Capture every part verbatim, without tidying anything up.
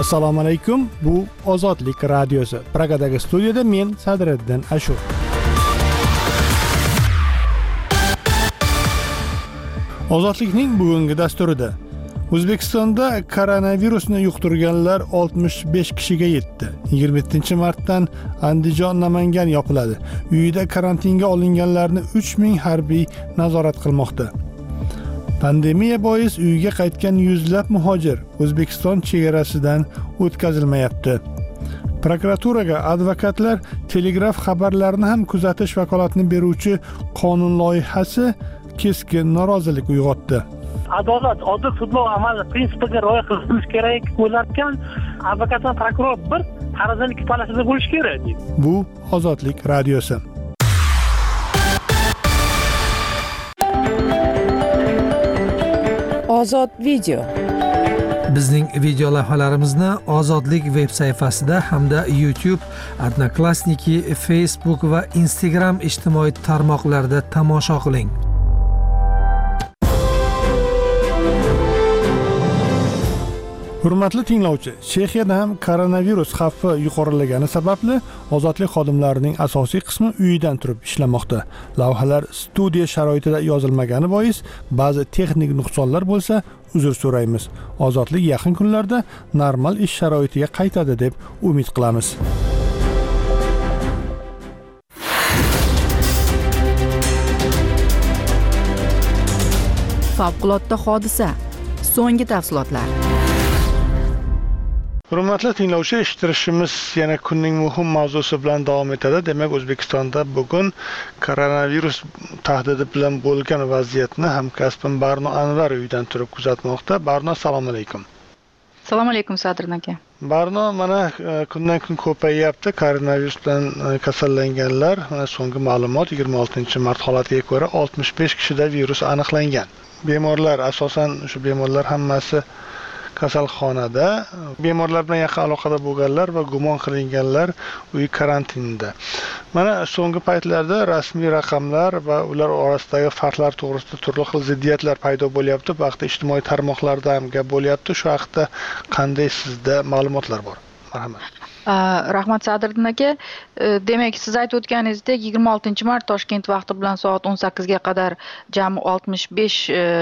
Assalomu alaykum. Bu Ozodlik radiosi. Pragadagi studiyada men Sadriddin Ashur. Ozodlikning bugungi dasturida O'zbekistonda koronavirusni yuqtirganlar oltmish besh kishiga yetdi. yigirma yettinchi martdan Andijon, Namangan yopiladi. Uyida karantinga olinganlarni uch ming harbiy nazorat qilmoqda. Pandemiya bois uyiga qaytgan yuzlab muhojir O'zbekiston chegarasidan o'tkazilmayapti. Prokuraturaga advokatlar telegraf xabarlarini ham kuzatish vakolatini beruvchi qonun loyihasi keskin norozilik uyg'otdi. Adolat, odil sudlov amali prinsipiga rioya qilinishi kerak bo'larkan, advokat va prokuror bir tarozining ikki palasida bo'lishi kerak. Bu Ozodlik radiosi. Ozod video. Bizning video lavhalarimizni Ozodlik veb sayfasida hamda YouTube, Odnoklassniki, Facebook va Instagram ijtimoiy tarmoqlarida tomosha qiling. Hurmatli tinglovchi, Chexiyada ham koronavirus xavfi yuqorilagani sababli ozodlik xodimlarining asosiy qismi uyidan turib ishlamoqda. Lavhalar studiya sharoitida yozilmagani bois ba'zi texnik nuqsonlar bo'lsa, uzr so'raymiz. Ozodlik yaqin kunlarda normal ish sharoitiga qaytadi deb umid qilamiz. Favqulodda hodisa. So'nggi tafsilotlar. Hurmatli tinglovchi, eshittirishimiz yana kunning muhim mavzusi bilan davom etadi. Demak, O'zbekistonda bugun koronavirus tahdidi bilan bo'lgan vaziyatni hamkasbim Barno Anvar uydan turib kuzatmoqda. Barno, assalomu alaykum. Assalomu alaykum Sadriddin aka. Barno, mana kundan kun ko'payyapti koronavirus bilan kasallanganlar. Mana so'nggi ma'lumot yigirma oltinchi mart holatiga ko'ra oltmish besh kishida virus aniqlangan. Bemorlar, asosan shu bemorlar hammasi kasalxonada, bemorlar bilan yaqin aloqada bo'lganlar va gumon qilinganlar uy karantinida. Mana so'nggi paytlarda rasmiy raqamlar va ular orasidagi farqlar to'g'risida turli xil ziddiyatlar paydo bo'lyapti. Bu haqda ijtimoiy tarmoqlarda ham gap bo'lyapti. Shu haqda qanday sizda ma'lumotlar bor? Marhamat. Rahmat Sadriddin aka. Demak, siz aytib o'tganingizdek, yigirma oltinchi mart Toshkent vaqti bilan soat o'n sakkizga qadar jami oltmish besh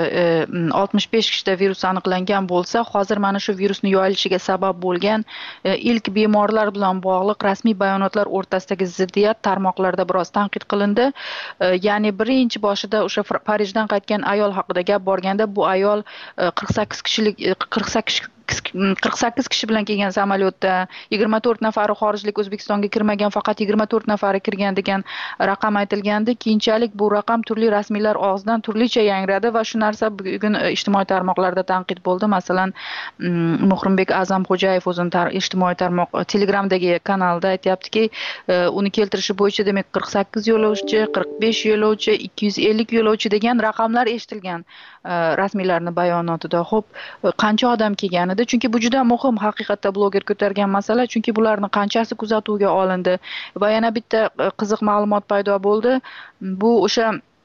kishida virus aniqlangan bo'lsa, hozir mana shu virusning yoyilishiga sabab bo'lgan ilk bemorlar bilan bog'liq rasmiy bayonotlar o'rtasidagi ziddiyat tarmoqlarda biroz tanqid qilindi. Ya'ni birinchi boshida o'sha Parijdan qaytgan ayol haqida gap borganda, bu ayol qirq sakkiz kishilik qirq sakkiz qirq sakkiz kishi bilan kelgan samolyotda yigirma to'rt nafari xorijlik O'zbekistonga kirmagan, faqat yigirma to'rt nafari kirgan degan raqam aytilgandi. Keyinchalik bu raqam turli rasmiylar og'zidan turlicha yangradi va shu narsa bugun ijtimoiy tarmoqlarda tanqid bo'ldi. Masalan, Muhrimbek A'zamxo'jayev o'zining ijtimoiy tarmoq Telegramdagi kanalida aytayaptiki, uni keltirishi bo'yicha demak qirq sakkiz yo'lovchi, qirq besh yo'lovchi, ikki yuz ellik yo'lovchi degan raqamlar eshitilgan rasmiylarning bayonotida. Xo'p, qancha odam kelganida? Chunki bu juda muhim haqiqatda bloger ko'targan masala, chunki bularning qanchasi kuzatuvga olindi va yana bitta qiziq ma'lumot paydo bo'ldi. Bu o'sha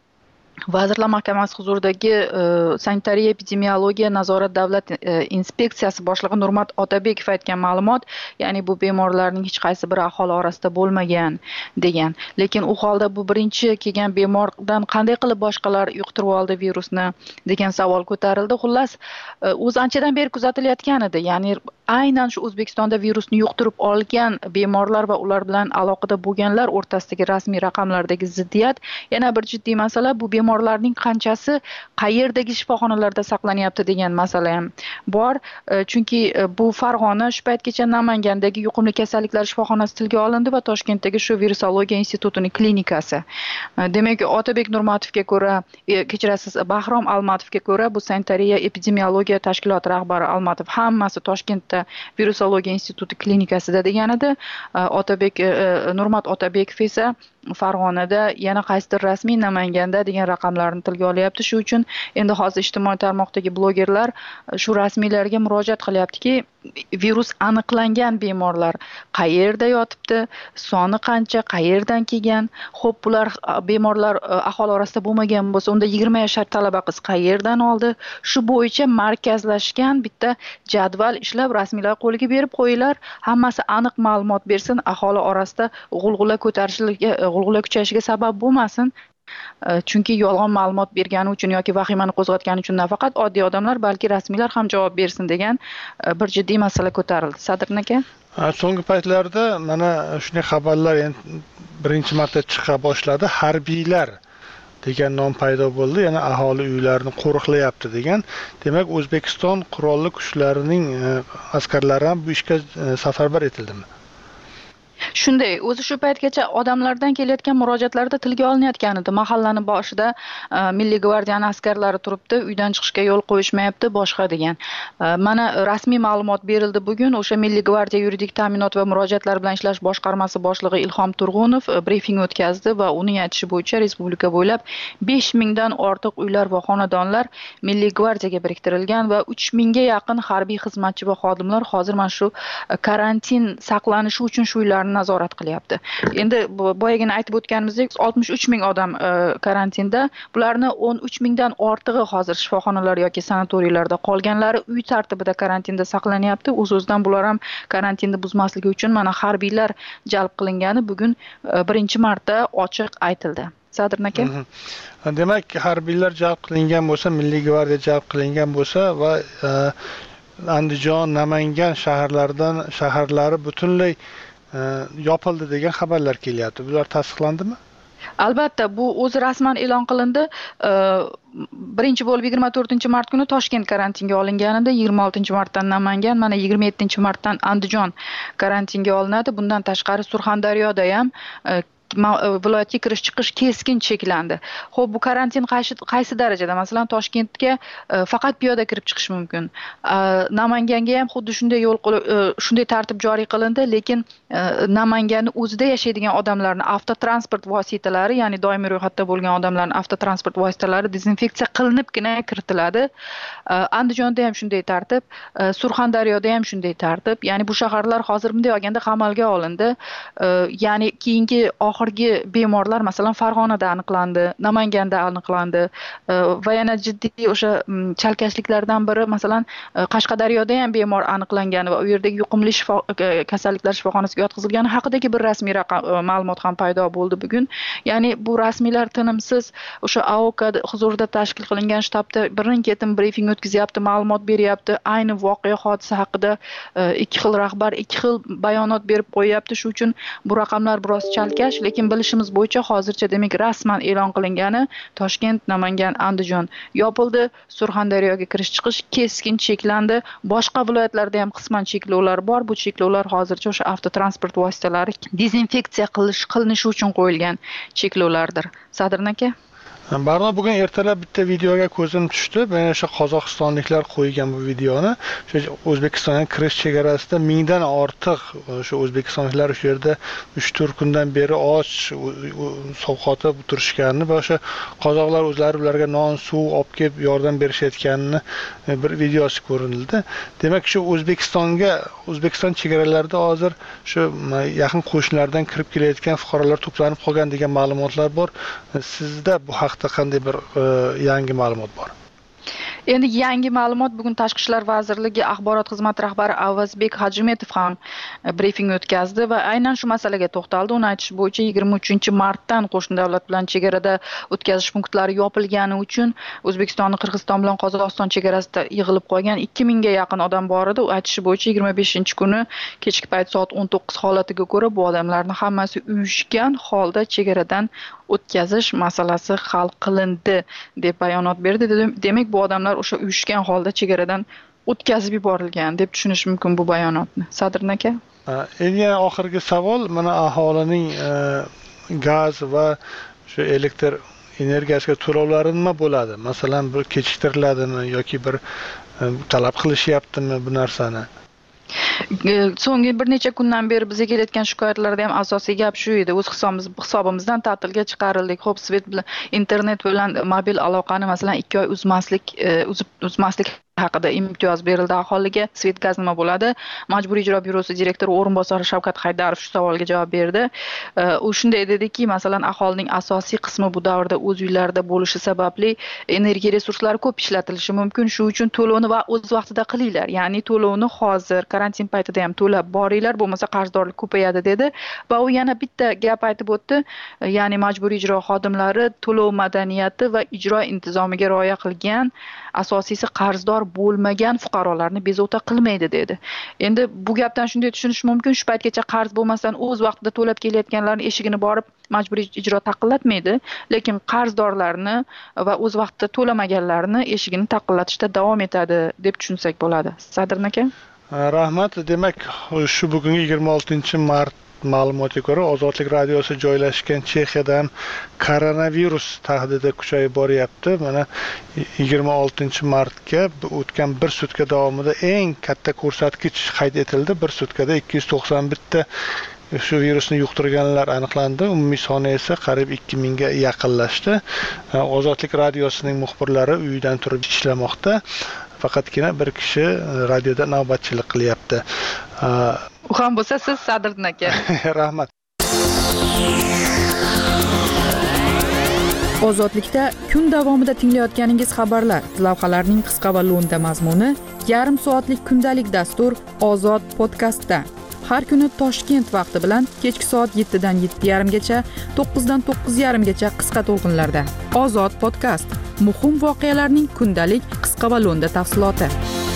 Vazirlar Mahkamasi huzuridagi sanitariya epidemiologiya nazorat davlat inspeksiyasi boshlig'i Nurmat Otabekov aytgan ma'lumot, ya'ni bu bemorlarning hech qaysi biri aholi orasida bo'lmagan degan. Lekin u holda bu birinchi kelgan bemordan qanday qilib boshqalar yuqtirib oldi virusni degan savol ko'tarildi. Xullas, o'z anchadan beri kuzatilayotgan edi. Ya'ni aynan shu O'zbekistonda virusni yuqtirib olgan bemorlar va ular bilan aloqada bo'lganlar o'rtasidagi rasmiy raqamlardagi ziddiyat yana bir jiddiy masala. Bu bemorlarning qanchasi qayerdagi shifoxonalarda saqlanyapti degan masala ham bor. Chunki bu Farg'ona, shu paytgacha Namangandagi yuqumli kasalliklar shifoxonasi tilga olindi va Toshkentdagi shu virusologiya institutining klinikasi. Demak, Otabek Nurmatovga ko'ra, kechirasiz, Bahrom Almatovga ko'ra, bu sanitariya epidemiologiya tashkiloti rahbari Almatov hammasi Toshkentda virusologiya instituti klinikasida degan edi. Otabek Nurmat Otabekov esa Farg'onada, yana qaysidir rasmiy Namanganda degan raqamlarni tilga olyapti. Shu uchun endi hozir ijtimoiy tarmoqdagi blogerlar shu rasmiylarga murojaat qilyaptiki, virus aniqlangan bemorlar qayerda yotibdi, soni qancha, qayerdan kelgan, xo'p bular bemorlar aholi orasida bo'lmagan bo'lsa, unda yigirma yashar talaba qiz qayerdan oldi? Shu bo'yicha markazlashgan bitta jadval ishlab rasmiylar qo'liga berib qo'yinglar, hammasi aniq ma'lumot bersin, aholi orasida g'ulg'ula ko'tarishiga, g'ulg'ula kuchayishiga sabab bo'lmasin. Chunki yolg'on ma'lumot bergani uchun yoki vahimani qo'zg'atgani uchun nafaqat oddiy odamlar, balki rasmiylar ham javob bersin degan bir jiddiy masala ko'tarildi. Sadrin aka? So'nggi paytlarda mana shunday xabarlar endi birinchi marta chiqa boshladi. Harbiylar degan nom paydo bo'ldi, yana aholi uylarini qo'riqlayapti degan. Demak, O'zbekiston qurolli kuchlarining askarlari ham bu ishga safarbar etildimi? Shunday, o'zi shu paytgacha odamlardan kelayotgan murojaatlarda tilga olinayotgan edi. Mahallani boshida Milliy gvardiyani askarlari turibdi, uydan chiqishga yo'l qo'yishmayapti, boshqa degan. Mana rasmiy ma'lumot berildi bugun. O'sha Milliy gvardiya yuridik ta'minot va murojaatlar bilan ishlash boshqarmasi boshlig'i Ilhom Turg'unov brifing o'tkazdi va uning aytishi bo'yicha respublika bo'ylab besh mingdan ortiq uylar va xonadonlar Milliy gvardiyaga biriktirilgan va uch mingga yaqin harbiy xizmatchi va xodimlar hozir mana shu karantin saqlanishi uchun shu uylarni nazorat qilyapti. Endi boyagina aytib o'tganimizdek oltmish uch ming odam karantinda, bularni o'n uch mingdan ortig'i hozir shifoxonalar yoki sanatoriylarda, qolganlari uy tartibida karantinda saqlanyapti. O'z-o'zidan bular ham karantinni buzmasligi uchun mana harbiylar jalb qilingani bugun birinchi marta ochiq aytildi. Sadrin aka? Demak, harbiylar jalb qilingan bo'lsa, Milliy gvardiya jalb qilingan bo'lsa va Andijon, Namangan shaharlaridan shaharlari butunlay yopildi degan xabarlar kelyapti. Bular tasdiqlandimi? Albatta, bu o'zi rasman e'lon qilindi. Birinchi bo'lib yigirma to'rtinchi mart kuni Toshkent karantinga olinganida, yigirma oltinchi martdan Namangan, mana yigirma yettinchi martdan Andijon karantinga olinadi. Bundan tashqari Surxondaryoda ham viloyatga kirish chiqish keskin cheklandi. Xo'p, bu karantin qaysi qaysi darajada? Masalan, Toshkentga faqat piyoda kirib chiqish mumkin. Namanganga ham xuddi shunday yo'l shunday tartib joriy qilindi, lekin Namanganning o'zida yashaydigan odamlarning avtotransport vositalari, ya'ni doimiy ro'yxatda bo'lgan odamlarning avtotransport vositalari dezinfeksiya qilinibgina kiritiladi. Andijonda ham shunday tartib, Surxondaryoda ham shunday tartib. Ya'ni bu shaharlar hozir bunday olganda qamalga olindi. Ya'ni keyingi oxirgi bemorlar masalan Farg'onada aniqlandi, Namanganda aniqlandi va yana jiddiy o'sha chalkashliklardan biri masalan Qashqadaryoda ham bemor aniqlangan va u yerdagi yuqumli kasalliklar shifoxonasiga yotqizilgani haqidagi bir rasmiy raqam ma'lumot ham paydo bo'ldi bugun. Ya'ni bu rasmiylar tinimsiz o'sha A O K huzurida tashkil qilingan shtabda birin-ketin brifing o'tkazyapti, ma'lumot beryapti. Ayni voqea hodisa haqida ikki xil rahbar ikki xil bayonot berib qo'yapti. Shu uchun bu raqamlar biroz chalkash, lekin bilishimiz bo'yicha hozircha demak rasman e'lon qilingani Toshkent, Namangan, Andijon yopildi. Surxondaryoga kirish chiqish keskin cheklandi. Boshqa viloyatlarda ham qisman cheklovlar bor. Bu cheklovlar hozircha o'sha avtotransport vositalari dezinfeksiya qilish qilinishi uchun qo'yilgan cheklovlardir. Sadrin aka? Barno bugun ertalab bitta videoga ko'zim tushdi. Mana o'sha qozog'istonliklar qo'ygan bu videoni. O'sha O'zbekistonning kirish chegarasida mingdan ortiq o'sha o'zbekistonliklar shu yerda uch to'rt kundan beri och, sovqotib turishganini va o'sha qozoqlar o'zlari ularga non, suv olib kelib yordam berishayotganini bir videosi ko'rinildi. Demak, shu O'zbekistonga, O'zbekiston chegaralarida hozir shu yaqin qo'shnilardan kirib kelayotgan fuqarolar to'planib qolgan degan ma'lumotlar bor. Sizda bu haqda qanday bir yangi ma'lumot bor? Endi yangi ma'lumot bugun Tashqi ishlar vazirligi axborot xizmati rahbari Avazbek Hajimetov ham brifing o'tkazdi va aynan shu masalaga to'xtaldi. Uning aytishi bo'yicha yigirma uchinchi martdan qo'shni davlat bilan chegarada o'tkazish punktlari yopilgani uchun O'zbekistonning Qirg'iziston bilan Qozog'iston chegarasida yig'ilib qolgan ikki mingga yaqin odam bor edi. U aytishi bo'yicha yigirma beshinchi kuni kechki payt soat o'n to'qqiz holatiga ko'ra bu odamlarning hammasi uyushgan holda chegaradan o'tkazish masalasi hal qilindi deb bayonot berdi. Demak, bu odamlar o'sha uyushgan holda chegaradan o'tkazib yuborilgan deb tushunish mumkin bu bayonotni. Sadrin aka? Endi yana oxirgi savol, mana aholining gaz va shu elektr energiyasiga to'lovlari nima bo'ladi? Masalan, bir kechiktiriladimi yoki bir talab qilishyaptimi bu narsani? So'nggi bir necha kundan beri bizga kelayotgan shikoyatlarda ham asosiy gap shu edi. O'z hisobimiz hisobimizdan ta'tilga chiqarildik. Xo'p, svet bilan internet bilan mobil aloqani masalan ikki oy uzmaslik uzib uzmaslik haqida imtiyoz berildi aholiga. Svetgaz nima bo'ladi? Majburiy ijro byurosi direktori o'rinbosari Shavkat Haydarov shu savolga javob berdi. U shunday dediki, masalan, aholining asosiy qismi bu davrda o'z uylarida bo'lishi sababli energiya resurslari ko'p ishlatilishi mumkin. Shu uchun to'lovni va o'z vaqtida qilinglar. Ya'ni to'lovni hozir karantin paytida ham to'lab boringlar, bo'lmasa qarzdorlik ko'payadi dedi. Va u yana bitta gap aytib o'tdi. Ya'ni majburiy ijro xodimlari to'lov madaniyati va ijro intizomiga rioya qilgan, asosiysi qarzdor bo'lmagan fuqarolarni bezovta qilmaydi dedi. Endi bu gapdan shunday tushunish mumkin, shu paytgacha qarz bo'lmasdan o'z vaqtida to'lab kelayotganlarning eshigini borib majburiy ijro taqillatmaydi, lekin qarzdorlarni va o'z vaqtida to'lamaganlarni eshigini taqillatishda davom etadi deb tushunsak bo'ladi. Sadrin aka? Rahmat. Demak, shu bugungi yigirma oltinchi mart ma'lumotiga ko'ra Ozodlik radiosi joylashgan Chexiyada ham koronavirus tahdidi kuchayib boryapti. Mana yigirma oltinchi martga o'tgan bir sutka davomida eng katta ko'rsatkich qayd etildi. Bir sutkada ikki yuz to'qson bir ta shu virusni yuqtirganlar aniqlandi. Umumiy soni esa qariyb ikki mingga yaqinlashdi. Ozodlik radiosining muxbirlari uyidan turib ishlamoqda. Faqatgina bir kishi radioda navbatchilik qilyapti. U ham bo'lsa siz Sadriddin aka. Rahmat. Ozodlikda kun davomida tinglayotganingiz xabarlar, lavhalarning qisqa va lo'nda mazmuni, yarim soatlik kundalik dastur Ozod podkastda. Har kuni Toshkent vaqti bilan kechki soat yetti dan yetti yarim gacha, to'qqiz dan to'qqiz yarim gacha qisqa to'lqinlarda. Ozod podkast. Muhim voqealarning kundalik qisqa va lo'nda tafsiloti.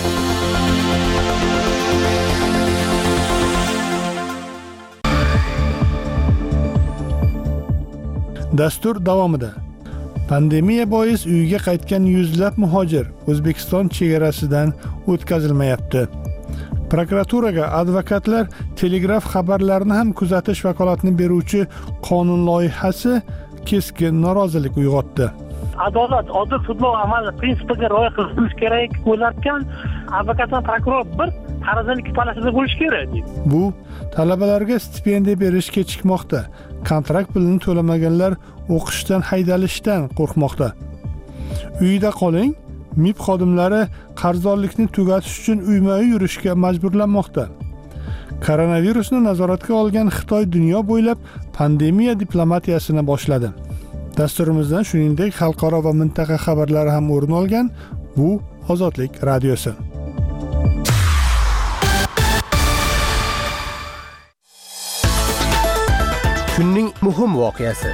Dastur davomida pandemiya bois uyiga qaytgan yuzlab muhojir O'zbekiston chegarasidan o'tkazilmayapti. Prokuraturaga advokatlar telegraf xabarlarini ham kuzatish vakolatini beruvchi qonun loyihasi keskin norozilik uyg'otdi. Adolat, odil sudlov amali prinsipiga rioya qilinishi kerak bo'larkan, advokatdan prokuror bir tarazani ikki palasida bo'lishi kerak deydi. Bu talabalarga stipendiya berish kechikmoqda. Kontrakt pulini to'lamaganlar o'qishdan haydalishdan qo'rqmoqda. Uyida qoling, M I B xodimlari qarzdorlikni tugatish uchun uyma-uy yurishga majburlanmoqda. Koronavirusni nazoratga olgan Xitoy dunyo bo'ylab pandemiya diplomatiyasini boshladi. Dasturimizdan shuningdek xalqaro va mintaqa xabarlari ham o'rin olgan. Bu Ozodlik radiosi. Kunning muhim voqeasi.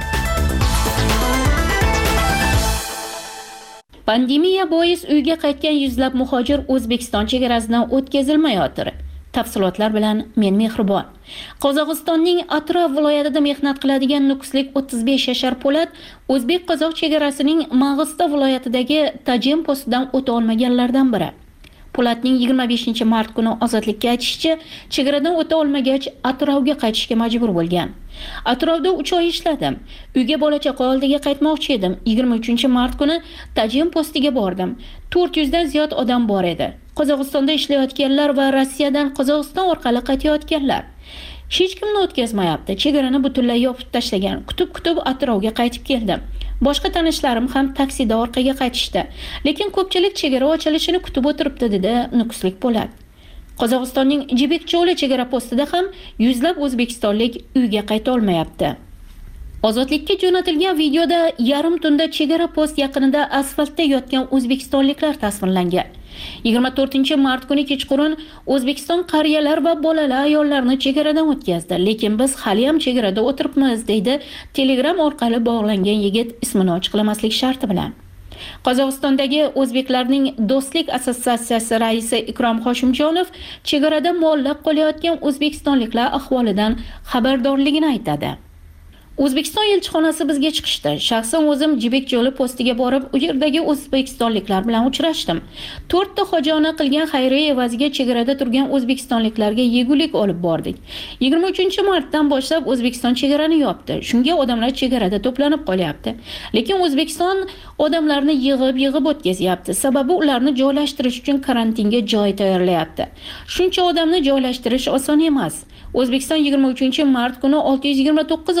Pandemiya bois uyga qaytgan yuzlab muhojir O'zbekiston chegarasidan o'tkazilmayotir. Tafsilotlar bilan men Mehribon. Qozog'istonning Atrof viloyatida mehnat qiladigan nukuslik o'ttiz besh yashar Po'lat O'zbek-Qozoq chegarasining Mang'ista viloyatidagi Tajem postidan o'ta olmaganlardan biri. Po'latning yigirma beshinchi mart kuni Ozodlikka aytishicha, chegaradan o'ta olmagach, Atrofga qaytishga majbur bo'lgan. Atrofda uch oy ishladim. Uyga bola-chaqa oldiga qaytmoqchi edim. yigirma uchinchi mart kuni Tajem postiga bordim. to'rt yuz dan ziyod odam bor edi. Qozog'istonda ishlayotganlar va Rossiyadan Qozog'iston orqali qaytayotganlar. Hech kimni o'tkazmayapti. Chegarani butunlay yopib tashlagan. Kutib-kutib Atrofga qaytib keldim. Boshqa tanishlarim ham taksida orqaga qaytishdi. Lekin ko'pchilik chegara ochilishini kutib o'tiribdi, dedi nukuslik Po'lat. Qozog'istonning Jibekcho'li chegara postida ham yuzlab o'zbekistonlik uyga qayta olmayapti. Ozodlikka jo'natilgan videoda yarim tunda chegara post yaqinida asfaltda yotgan o'zbekistonliklar tasvirlangan. yigirma to'rtinchi mart kuni kechqurun O'zbekiston qariyalar va bolalar ayollarni chegaradan o'tkazdi. Lekin biz hali ham chegarada o'tiribmiz, deydi Telegram orqali bog'langan yigit ismini ochiqlamaslik sharti bilan. Qozog'istondagi o'zbeklarning do'stlik assotsiatsiyasi raisi Ikrom Hoshimjonov chegarada muallaq qolayotgan o'zbekistonliklar ahvolidan xabardorligini aytadi. O'zbekiston elchixonasi bizga chiqishdi. Shaxsan o'zim Jibekcho'li postiga borib, u yerdagi o'zbekistonliklar bilan uchrashdim. to'rtta xojona qilgan xayriya evaziga chegarada turgan o'zbekistonliklarga yegulik olib bordik. yigirma uchinchi martdan boshlab O'zbekiston chegarani yopdi. Shunga odamlar chegarada to'planib qolyapti. Lekin O'zbekiston odamlarni yig'ib-yig'ib o'tkazyapti. Sababi ularni joylashtirish uchun karantinga joy tayyorlayapti. Shuncha odamni joylashtirish oson emas. O'zbekiston yigirma uchinchi mart kuni olti yuz yigirma to'qqiz odamni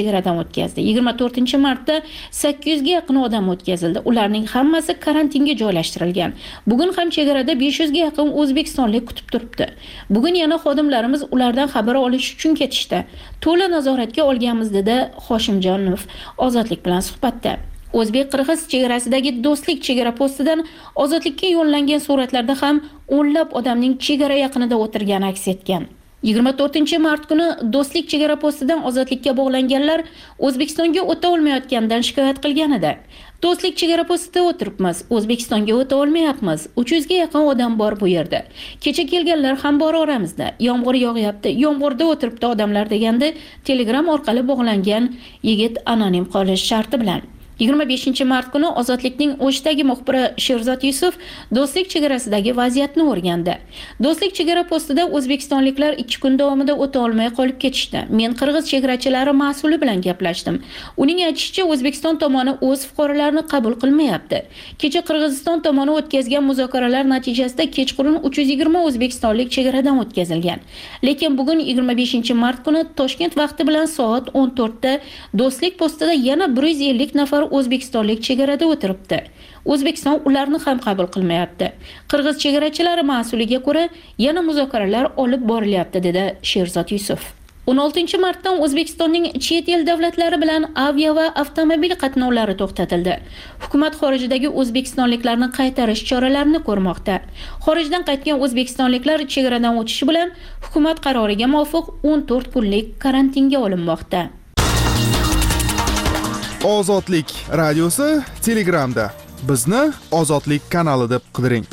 chegaradan o'tkazdi. yigirma to'rtinchi martda sakkiz yuzga yaqin odam o'tkazildi. Ularning hammasi karantinga joylashtirilgan. Bugun ham chegarada besh yuzga yaqin o'zbekistonlik kutib turibdi. Bugun yana xodimlarimiz ulardan xabar olish uchun ketishdi. To'la nazoratga olganmiz dedi Hoshimjonov Ozodlik bilan suhbatda. O'zbek-qirg'iz chegarasidagi do'stlik chegara postidan ozodlikka yo'llangan suratlarda ham o'nlab odamning chegara yaqinida o'tirgani aks etgan. yigirma to'rtinchi mart kuni do'stlik chegara postidan ozodlikka bog'langanlar O'zbekistonga o'ta olmayotganidan shikoyat qilgan edi. Do'stlik chegara postida o'tiribmiz, O'zbekistonga o'ta olmayapmiz. uch yuzga yaqin odam bor bu yerda. Kecha kelganlar ham bor oramizda. Yomg'ir yog'yapti, yomg'irda o'tiribdi odamlar deganda Telegram orqali bog'langan yigit anonim qolish sharti bilan. yigirma beshinchi mart kuni Ozodlikning O'shdagi muxbiri Sherzod Yusuf do'stlik chegarasidagi vaziyatni o'rgandi. Do'stlik chegara postida o'zbekistonliklar ikki kun davomida o'ta olmay qolib ketishdi. Men qirg'iz chegarachilari mas'uli bilan gaplashdim. Uning aytishicha, O'zbekiston tomoni o'z fuqarolarini qabul qilmayapti. Kecha Qirg'iziston tomoni o'tkazgan muzokaralar natijasida kechqurun uch yuz yigirma o'zbekistonlik chegaradan o'tkazilgan. Lekin bugun yigirma beshinchi mart kuni Toshkent vaqti bilan soat o'n to'rtda do'stlik postida yana bir yuz ellik nafar o'zbekistonlik chegarada o'tiribdi. O'zbekiston ularni ham qabul qilmayapti. Qirg'iz chegarachilari mas'uliga ko'ra yana muzokaralar olib borilyapti dedi Sherzod Yusuf. o'n oltinchi martdan O'zbekistonning chet el davlatlari bilan avia va avtomobil qatnovlari to'xtatildi. Hukumat xorijdagi o'zbekistonliklarni qaytarish choralarini ko'rmoqda. Xorijdan qaytgan o'zbekistonliklar chegaradan o'tishi bilan hukumat qaroriga muvofiq o'n to'rt kunlik karantinga olinmoqda. Ozodlik radiosi Telegramda. Bizni Ozodlik kanali deb qidiring.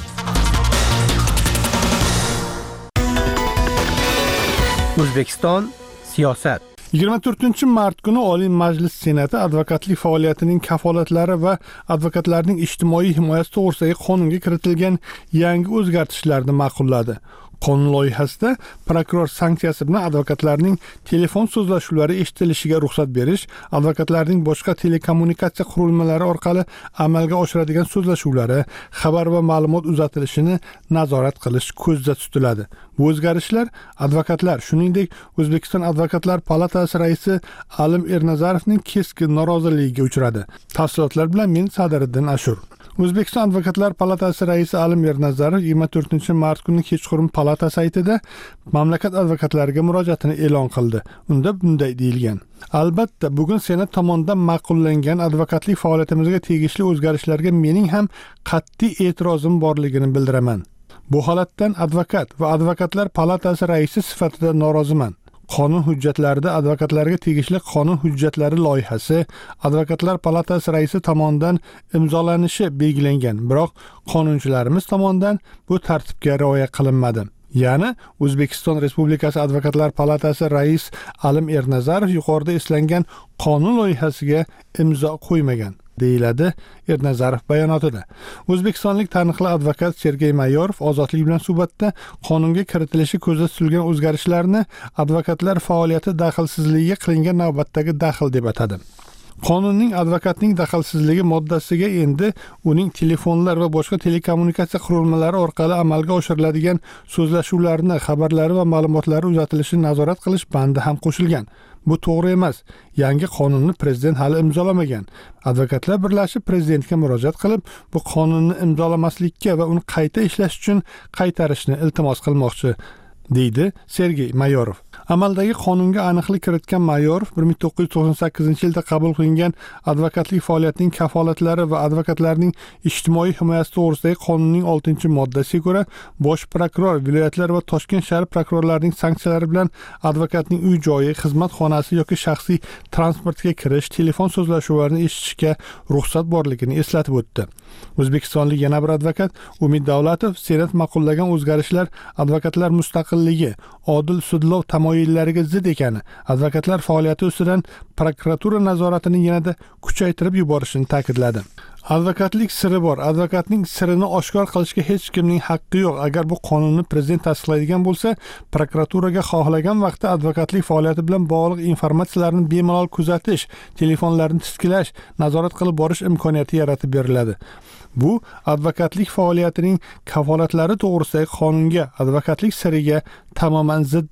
O'zbekiston siyosat. yigirma to'rtinchi mart kuni Oliy Majlis Senati advokatlik faoliyatining kafolatlari va advokatlarning ijtimoiy himoyasi to'g'risidagi qonunga kiritilgan yangi o'zgartishlarni ma'qulladi. Qonun loyihasida prokuror sanksiyasi bilan advokatlarning telefon so'zlashuvlari eshitilishiga ruxsat berish, advokatlarning boshqa telekommunikatsiya qurilmalari orqali amalga oshiradigan so'zlashuvlari, xabar va ma'lumot uzatilishini nazorat qilish ko'zda tutiladi. Bu o'zgarishlar advokatlar, shuningdek O'zbekiston Advokatlar palatasi raisi Alim Ernazarovning keskin noroziligiga uchradi. Tafsilotlar bilan men Sadiriddin Ashur. O'zbekiston Advokatlar palatasi raisi Alim Ernazarov yigirma to'rtinchi mart kuni kechqurun palata saytida mamlakat advokatlariga murojaatini e'lon qildi. Unda bunday deyilgan: Albatta, bugun Senat tomonidan ma'qullangan advokatlik faoliyatimizga tegishli o'zgarishlarga mening ham qat'iy e'tirozim borligini bildiraman. Bu holatdan advokat va advokatlar palatasi raisi sifatida noroziman. Qonun hujjatlarida advokatlarga tegishli qonun hujjatlari loyihasi Advokatlar palatasi raisi tomonidan imzolanishi belgilangan, biroq qonunchilarimiz tomonidan bu tartibga rioya qilinmadi. Ya'ni O'zbekiston Respublikasi Advokatlar palatasi rais Alim Ernazarov yuqorida eslangan qonun loyihasiga imzo qo'ymagan, deyiladi Ernazarov bayonotida. O'zbekistonlik taniqli advokat Sergey Mayorov Ozodlik bilan suhbatda qonunga kiritilishi ko'zda tutilgan o'zgarishlarni advokatlar faoliyati daxlsizligiga qilingan navbatdagi daxl deb atadi. Qonunning advokatning daxlsizligi moddasiga endi uning telefonlar va boshqa telekommunikatsiya qurilmalari orqali amalga oshiriladigan so'zlashuvlarni, xabarlari va ma'lumotlari uzatilishini nazorat qilish bandi ham qo'shilgan. Bu to'g'ri emas. Yangi qonunni prezident hali imzolamagan. Advokatlar birlashib prezidentga murojaat qilib, bu qonunni imzolamaslikka va uni qayta ishlash uchun qaytarishni iltimos qilmoqchi, deydi Sergey Mayorov. Amaldagi qonunga aniqlik kiritgan Mayorov bir ming to'qqiz yuz to'qson sakkizinchi yilda qabul qilingan advokatlik faoliyatining kafolatlari va advokatlarning ijtimoiy himoyasi to'g'risidagi qonunning oltinchi moddasiga ko'ra bosh prokuror, viloyatlar va Toshkent shahar prokurorlarining sanksiyalari bilan advokatning uy joyi, xizmat xonasi yoki shaxsiy transportga kirish, telefon so'zlashuvlarini eshitishga ruxsat borligini eslatib o'tdi. O'zbekistonlik yana bir advokat Umid Davlatov Senat ma'qullagan o'zgarishlar advokatlar mustaqilligi, odil sudlov tamoyillariga zid ekani, advokatlar faoliyati ustidan prokuratura nazoratini yanada kuchaytirib yuborishini ta'kidladi. Advokatlik siri bor. Advokatning sirini oshkor qilishga hech kimning haqqi yo'q. Agar bu qonunni prezident tasdiqlaydigan bo'lsa, prokuraturaga xohlagan vaqtda advokatlik faoliyati bilan bog'liq informatsiyalarni bemalol kuzatish, telefonlarni tiskilash, nazorat qilib borish imkoniyati yaratib beriladi. Bu advokatlik faoliyatining kafolatlari to'g'risidagi qonunga, advokatlik siriga tamoman ziddir,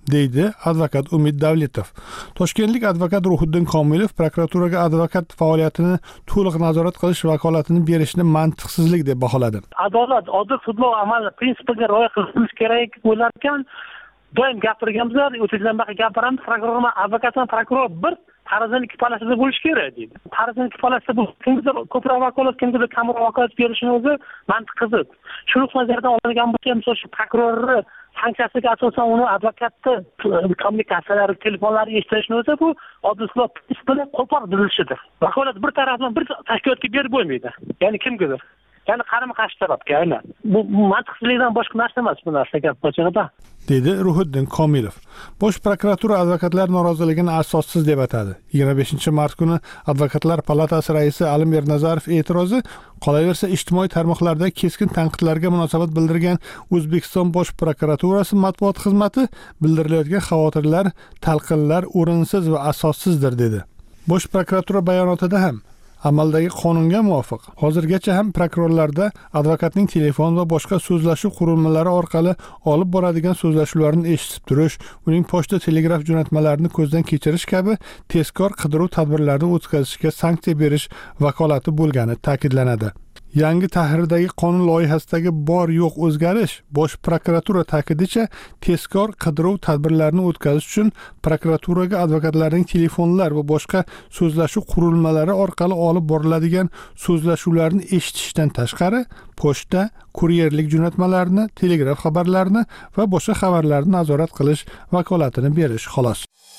deydi advokat Umid Davletov. Toshkentlik advokat Ruhiddin Komilov prokuraturaga advokat faoliyatini to'liq nazorat qilish vakolatini berishni mantiqsizlik deb baholadi. Adolat, odil sudlov amali prinsipiga rioya qilinish kerak bo'lar ekan, doim gapirganmiz, o'tizdan beri gapiramiz, prokuror, advokat va prokuror bir tarozining ikki palasida bo'lish kerak deydi. Tarozining ikki palasida bu kimdir ko'proq vakolat, kimdir kamroq vakolat berishini o'zi mantiqsiz. Shuni nazardan olingan bo'lsa, misol shu prokurorni sanksiyasiga asosan uni advokatni kommunikatsiyalari, telefonlari eshitishni o'zi bu odil sudlov prinsipining qo'pol buzilishidir. Vakolat bir tarafdan bir tashkilotga berib bo'lmaydi. Ya'ni kimgadir. Ya'ni qarama-qarshi tarafga, aynan. Bu mantiqsizlikdan boshqa narsa emas bu narsa gap ochig'ida. dedi Ruhiddin Komilov. Bosh prokuratura advokatlar noroziligini asossiz deb atadi. yigirma beshinchi mart kuni Advokatlar palatasi raisi Alim Ernazarov e'tirozi, qolaversa ijtimoiy tarmoqlarda keskin tanqidlarga munosabat bildirgan O'zbekiston Bosh prokuraturasi matbuot xizmati bildirilayotgan xavotirlar, talqinlar o'rinsiz va asossizdir dedi. Bosh prokuratura bayonotida ham amaldagi qonunga muvofiq hozirgacha ham prokurorlarda advokatning telefon va boshqa so'zlashuv qurilmalari orqali olib boradigan so'zlashuvlarni eshitib turish, uning pochta telegraf jo'natmalarini ko'zdan kechirish kabi tezkor qidiruv tadbirlarini o'tkazishga sanksiya berish vakolati bo'lgani ta'kidlanadi. Yangi tahrirdagi qonun loyihasidagi bor yo'q o'zgarish Bosh prokuratura ta'kidicha tezkor qidiruv tadbirlarini o'tkazish uchun prokuraturaga advokatlarning telefonlar va boshqa so'zlashuv qurilmalari orqali olib boriladigan so'zlashuvlarni eshitishdan tashqari pochta, kuryerlik jo'natmalarini, telegraf xabarlarini va boshqa xabarlarni nazorat qilish vakolatini berish xolos.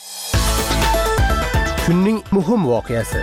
Kunning muhim voqeasi.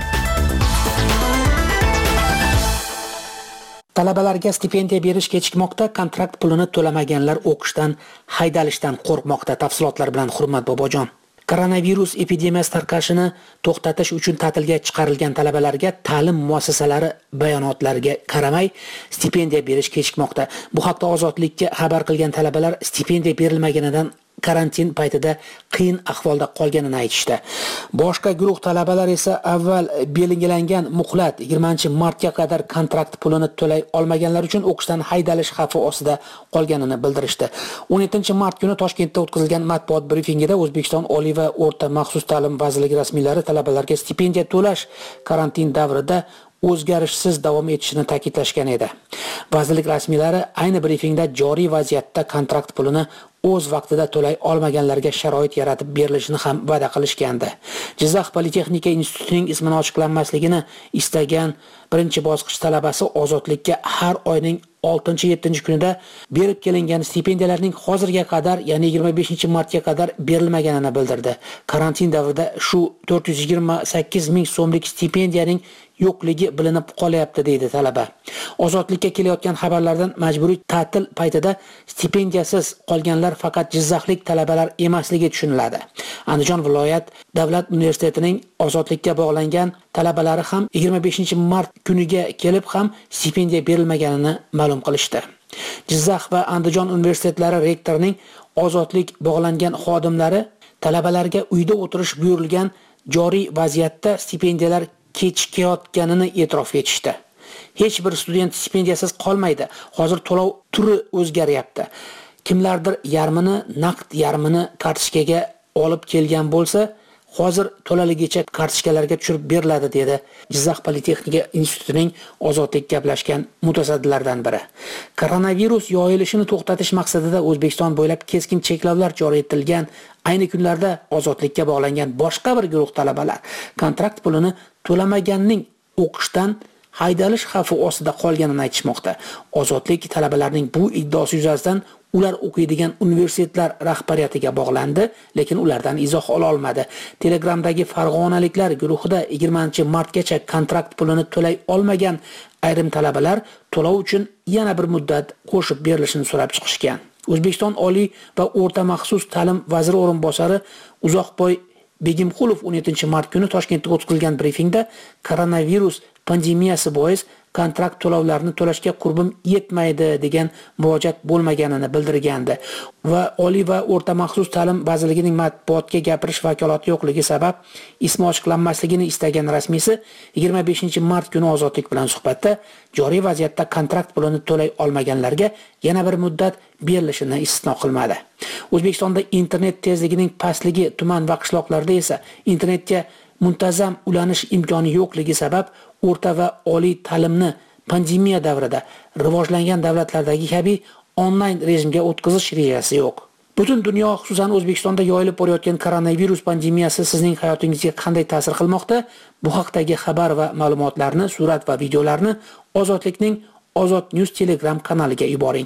Talabalarga stipendiya berish kechikmoqda, kontrakt pulini to'lamaganlar o'qishdan haydalishdan qo'rqmoqda. Tafsilotlar bilan Hurmat Bobojon. Koronavirus epidemiyasi tarqashini to'xtatish uchun ta'tilga chiqarilgan talabalarga ta'lim muassasalari bayonotlariga qaramay stipendiya berish kechikmoqda. Bu haqda Ozodlikka xabar qilgan talabalar stipendiya berilmaganidan karantin paytida qiyin ahvolda qolganini aytishdi. Boshqa guruh talabalar esa avval belgilangan muhlat yigirmanchi martga qadar kontrakt pulini to'lay olmaganlar uchun o'qishdan haydalish xavfi ostida qolganini bildirishdi. o'n yettinchi mart kuni Toshkentda o'tkazilgan matbuot brifingida O'zbekiston Oliy va o'rta maxsus ta'lim vazirligi rasmiylari talabalarga stipendiya to'lash karantin davrida o'zgarishsiz davom etishini ta'kidlashgan edi. Vazirlik rasmiylari ayni brifingda joriy vaziyatda kontrakt pulini o'z vaqtida to'lay olmaganlarga sharoit yaratib berilishini ham va'da qilishgandi. Jizzax Politexnika institutining ismini ochiqlanmasligini istagan birinchi bosqich talabasi Ozodlikka har oyning oltinchi yettinchi kunida berib kelingan stipendiyalarning hozirga qadar, ya'ni yigirma beshinchi martga qadar berilmaganini bildirdi. Karantin davrida shu to'rt yuz yigirma sakkiz ming so'mlik stipendiyaning yo'qligi bilinib qolyapti deydi talaba. Ozodlikka kelayotgan xabarlardan majburiy ta'til paytida stipendiyasiz qolganlar faqat jizzaxlik talabalar emasligi tushuniladi. Andijon viloyat davlat universitetining Ozodlikka bog'langan talabalari ham yigirma beshinchi mart kuniga kelib ham stipendiya berilmaganini ma'lum qilishdi. Jizzax va Andijon universitetlari rektorining Ozodlik bog'langan xodimlari talabalarga uyda o'tirish buyurilgan joriy vaziyatda stipendiyalar kechikayotganini e'tirof etishdi. Hech bir student stipendiyasiz qolmaydi. Hozir to'lov turi o'zgaryapti. Kimlardir yarmini naqd, yarmini kartochkaga olib kelgan bo'lsa, hozir to'laligicha kartochkalarga tushirib beriladi dedi Jizzax Politexnika institutining Ozodlik gaplashgan mutasaddilardan biri. Koronavirus yoyilishini to'xtatish maqsadida O'zbekiston bo'ylab keskin cheklovlar joriy etilgan ayni kunlarda Ozodlikka bog'langan boshqa bir guruh talabalar kontrakt pulini to'lamaganning o'qishdan haydalish xavfi ostida qolganini aytishmoqda. Ozodlik talabalarining bu iddaosi yuzasidan ular o'qiydigan universitetlar rahbariyatiga bog'landi, lekin ulardan izoh ola olmadi. Telegramdagi farg'onaliklar guruhida yigirmanchi martgacha kontrakt pulini to'lay olmagan ayrim talabalar to'lov uchun yana bir muddat qo'shib berilishini so'rab chiqishgan. O'zbekiston Oliy va o'rta maxsus ta'lim vaziri o'rinbosari Uzoqboy Begimqulov o'n yettinchi mart kuni Toshkentda o'tkazilgan brifingda koronavirus pandemiyasi bois kontrakt to'lovlarini to'lashga qurbim yetmaydi degan murojaat bo'lmaganini bildirgandi va Oliy va o'rta maxsus ta'lim vazirligining matbuotga gapirish vakolati yo'qligi sabab ismi ochiqlanmasligini istagan rasmiysi yigirma beshinchi mart kuni Ozodlik bilan suhbatda joriy vaziyatda kontrakt pulini to'lay olmaganlarga yana bir muddat berilishini istisno qilmadi. O'zbekistonda internet tezligining pastligi, tuman va qishloqlarda esa internetga muntazam ulanish imkoni yo'qligi sabab o'rta va oliy ta'limni pandemiya davrida rivojlangan davlatlardagi kabi onlayn rejimga o'tkazish rejasi yo'q. Butun dunyo, xususan O'zbekistonda yoyilib borayotgan koronavirus pandemiyasi sizning hayotingizga qanday ta'sir qilmoqda? Bu haqdagi xabar va ma'lumotlarni, surat va videolarni Ozodlikning Ozod News Telegram kanaliga yuboring.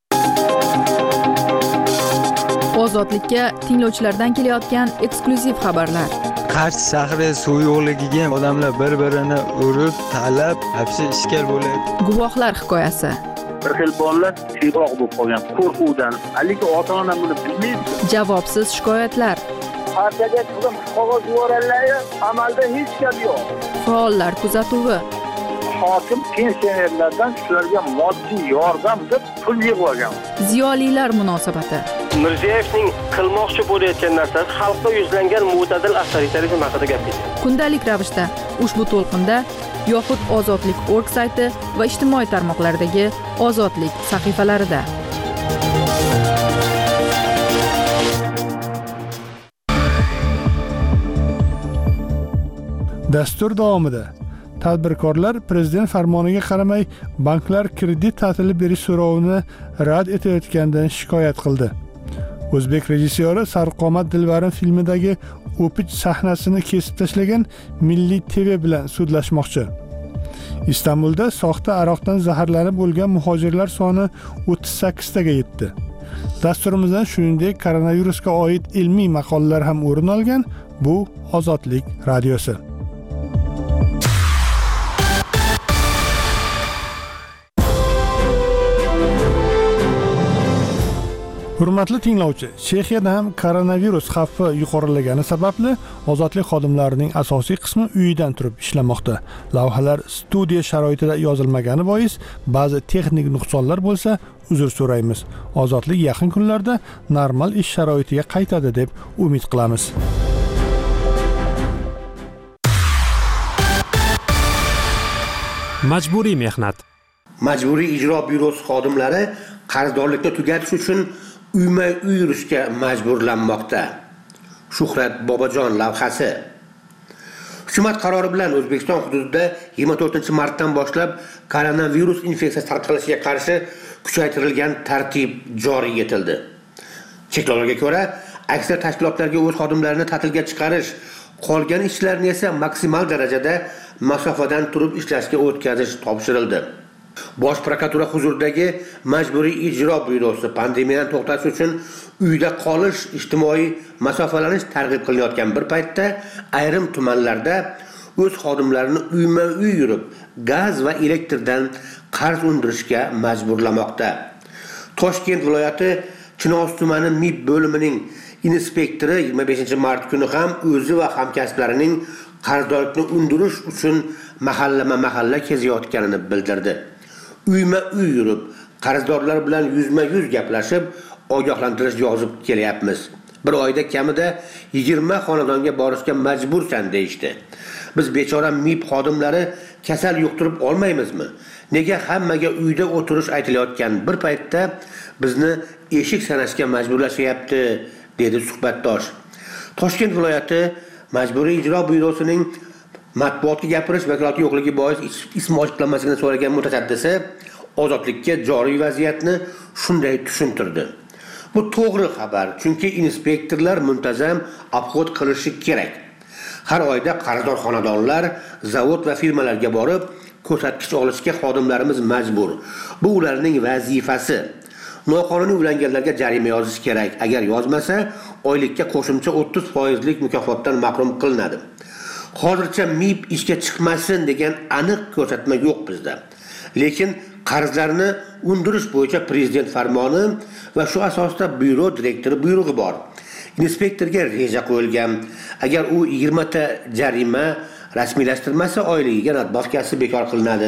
Ozodlikka tinglovchilardan kelayotgan eksklyuziv xabarlar. Qarshi shahri suv yo'qligiga odamlar bir-birini urib, talab, hapsi ishkal bo'lyapti. Guvohlar hikoyasi. Bir xil bolalar tiyroq bo'lib qolgan qo'rquvdan, haligi ota-ona buni bilmaydi. Javobsiz shikoyatlar. Partiyaga chiqib qog'oz yuborganlar, amalda hech gap yo'q. Faollar kuzatuvi. Hokim pensionerlardan shularga moddiy yordam deb pul yig'ib olgan. Ziyolilar munosabati. Mirziyoyevning qilmoqchi bo'layotgan narsasi xalqqa yuzlangan mo'tadil avtoritarizm haqida gapirdi. Kundalik ravishda ushbu to'lqinda yoxud Ozodlik nokta org sayti va ijtimoiy tarmoqlardagi Ozodlik sahifalarida. Dastur davomida tadbirkorlar prezident farmoniga qaramay banklar kredit ta'tili berish so'rovini rad etayotganidan shikoyat qildi. O'zbek rejissyori Sarvqomat Dilbarim filmidagi o'pich sahnasini kesib tashlagan Milliy T V bilan sudlashmoqchi. Istanbulda soxta aroqdan zaharlanib o'lgan muhojirlar soni o'ttiz sakkiz taga yetdi. Dasturimizdan shuningdek koronavirusga oid ilmiy maqolalar ham o'rin olgan. Bu Ozodlik radiosi. Hurmatli tinglovchi, Chexiyada ham koronavirus xavfi yuqorilagani sababli ozodlik xodimlarining asosiy qismi uyidan turib ishlamoqda. Lavhalar studiya sharoitida yozilmagani bois ba'zi texnik nuqsonlar bo'lsa, uzr so'raymiz. Ozodlik yaqin kunlarda normal ish sharoitiga qaytadi deb umid qilamiz. Majburiy mehnat. Majburiy ijro byurosi xodimlari qarzdorlikni tugatish uchun uyma-uy yurishga majburlanmoqda. Shuhrat Bobojon lavhasi. Hukumat qarori bilan O'zbekiston hududida yigirma to'rtinchi martdan boshlab koronavirus infeksiyasi tarqalishiga qarshi kuchaytirilgan tartib joriy etildi. Cheklovlarga ko'ra, aksar tashkilotlarga o'z xodimlarini ta'tilga chiqarish, qolgan ishlarni esa maksimal darajada masofadan turib ishlashga o'tkazish topshirildi. Bosh prokuratura huzuridagi Majburiy ijro byurosi pandemiyani to'xtatish uchun uyda qolish, ijtimoiy masofalanish targ'ib qilinayotgan bir paytda ayrim tumanlarda o'z xodimlarini uyma-uy yurib, gaz va elektrdan qarz undirishga majburlamoqda. Toshkent viloyati Chinoz tumani M I B bo'limining inspektori yigirma beshinchi mart kuni ham o'zi va hamkasblarining qarzdorlikni undirish uchun mahallama-mahalla kezayotganini bildirdi. Uyma-uy yurib, qarzdorlar bilan yuzma-yuz gaplashib, ogohlantirish yozib kelyapmiz. Bir oyda kamida yigirma xonadonga borishga majbursan deyishdi. Biz bechora M I B xodimlari kasal yuqtirib olmaymizmi? Nega hammaga uyda o'tirish aytilayotgan bir paytda bizni eshik sanashga majburlashyapti, dedi suhbatdosh. Toshkent viloyati Majburiy ijro byurosining matbuotga gapirish vakolati yo'qligi bois ismi ochiqlanmasligini so'ragan mutasaddisi Ozodlikka joriy vaziyatni shunday tushuntirdi. Bu to'g'ri xabar, chunki inspektorlar muntazam obxod qilishi kerak. Har oyda qarzdor xonadonlar, zavod va firmalarga borib, ko'rsatkich olishga xodimlarimiz majbur. Bu ularning vazifasi. Noqonuniy ulanganlarga jarima yozish kerak. Agar yozmasa, oylikka qo'shimcha o'ttiz foizlik mukofotdan mahrum qilinadi. Hozircha M I B ishga chiqmasin degan aniq ko'rsatma yo'q bizda. Lekin qarzlarni undirish bo'yicha prezident farmoni va shu asosda byuro direktori buyrug'i bor. Inspektorga reja qo'yilgan. Agar u yigirma ta jarima rasmiylashtirmasa, oyligiga nadbavkasi bekor qilinadi.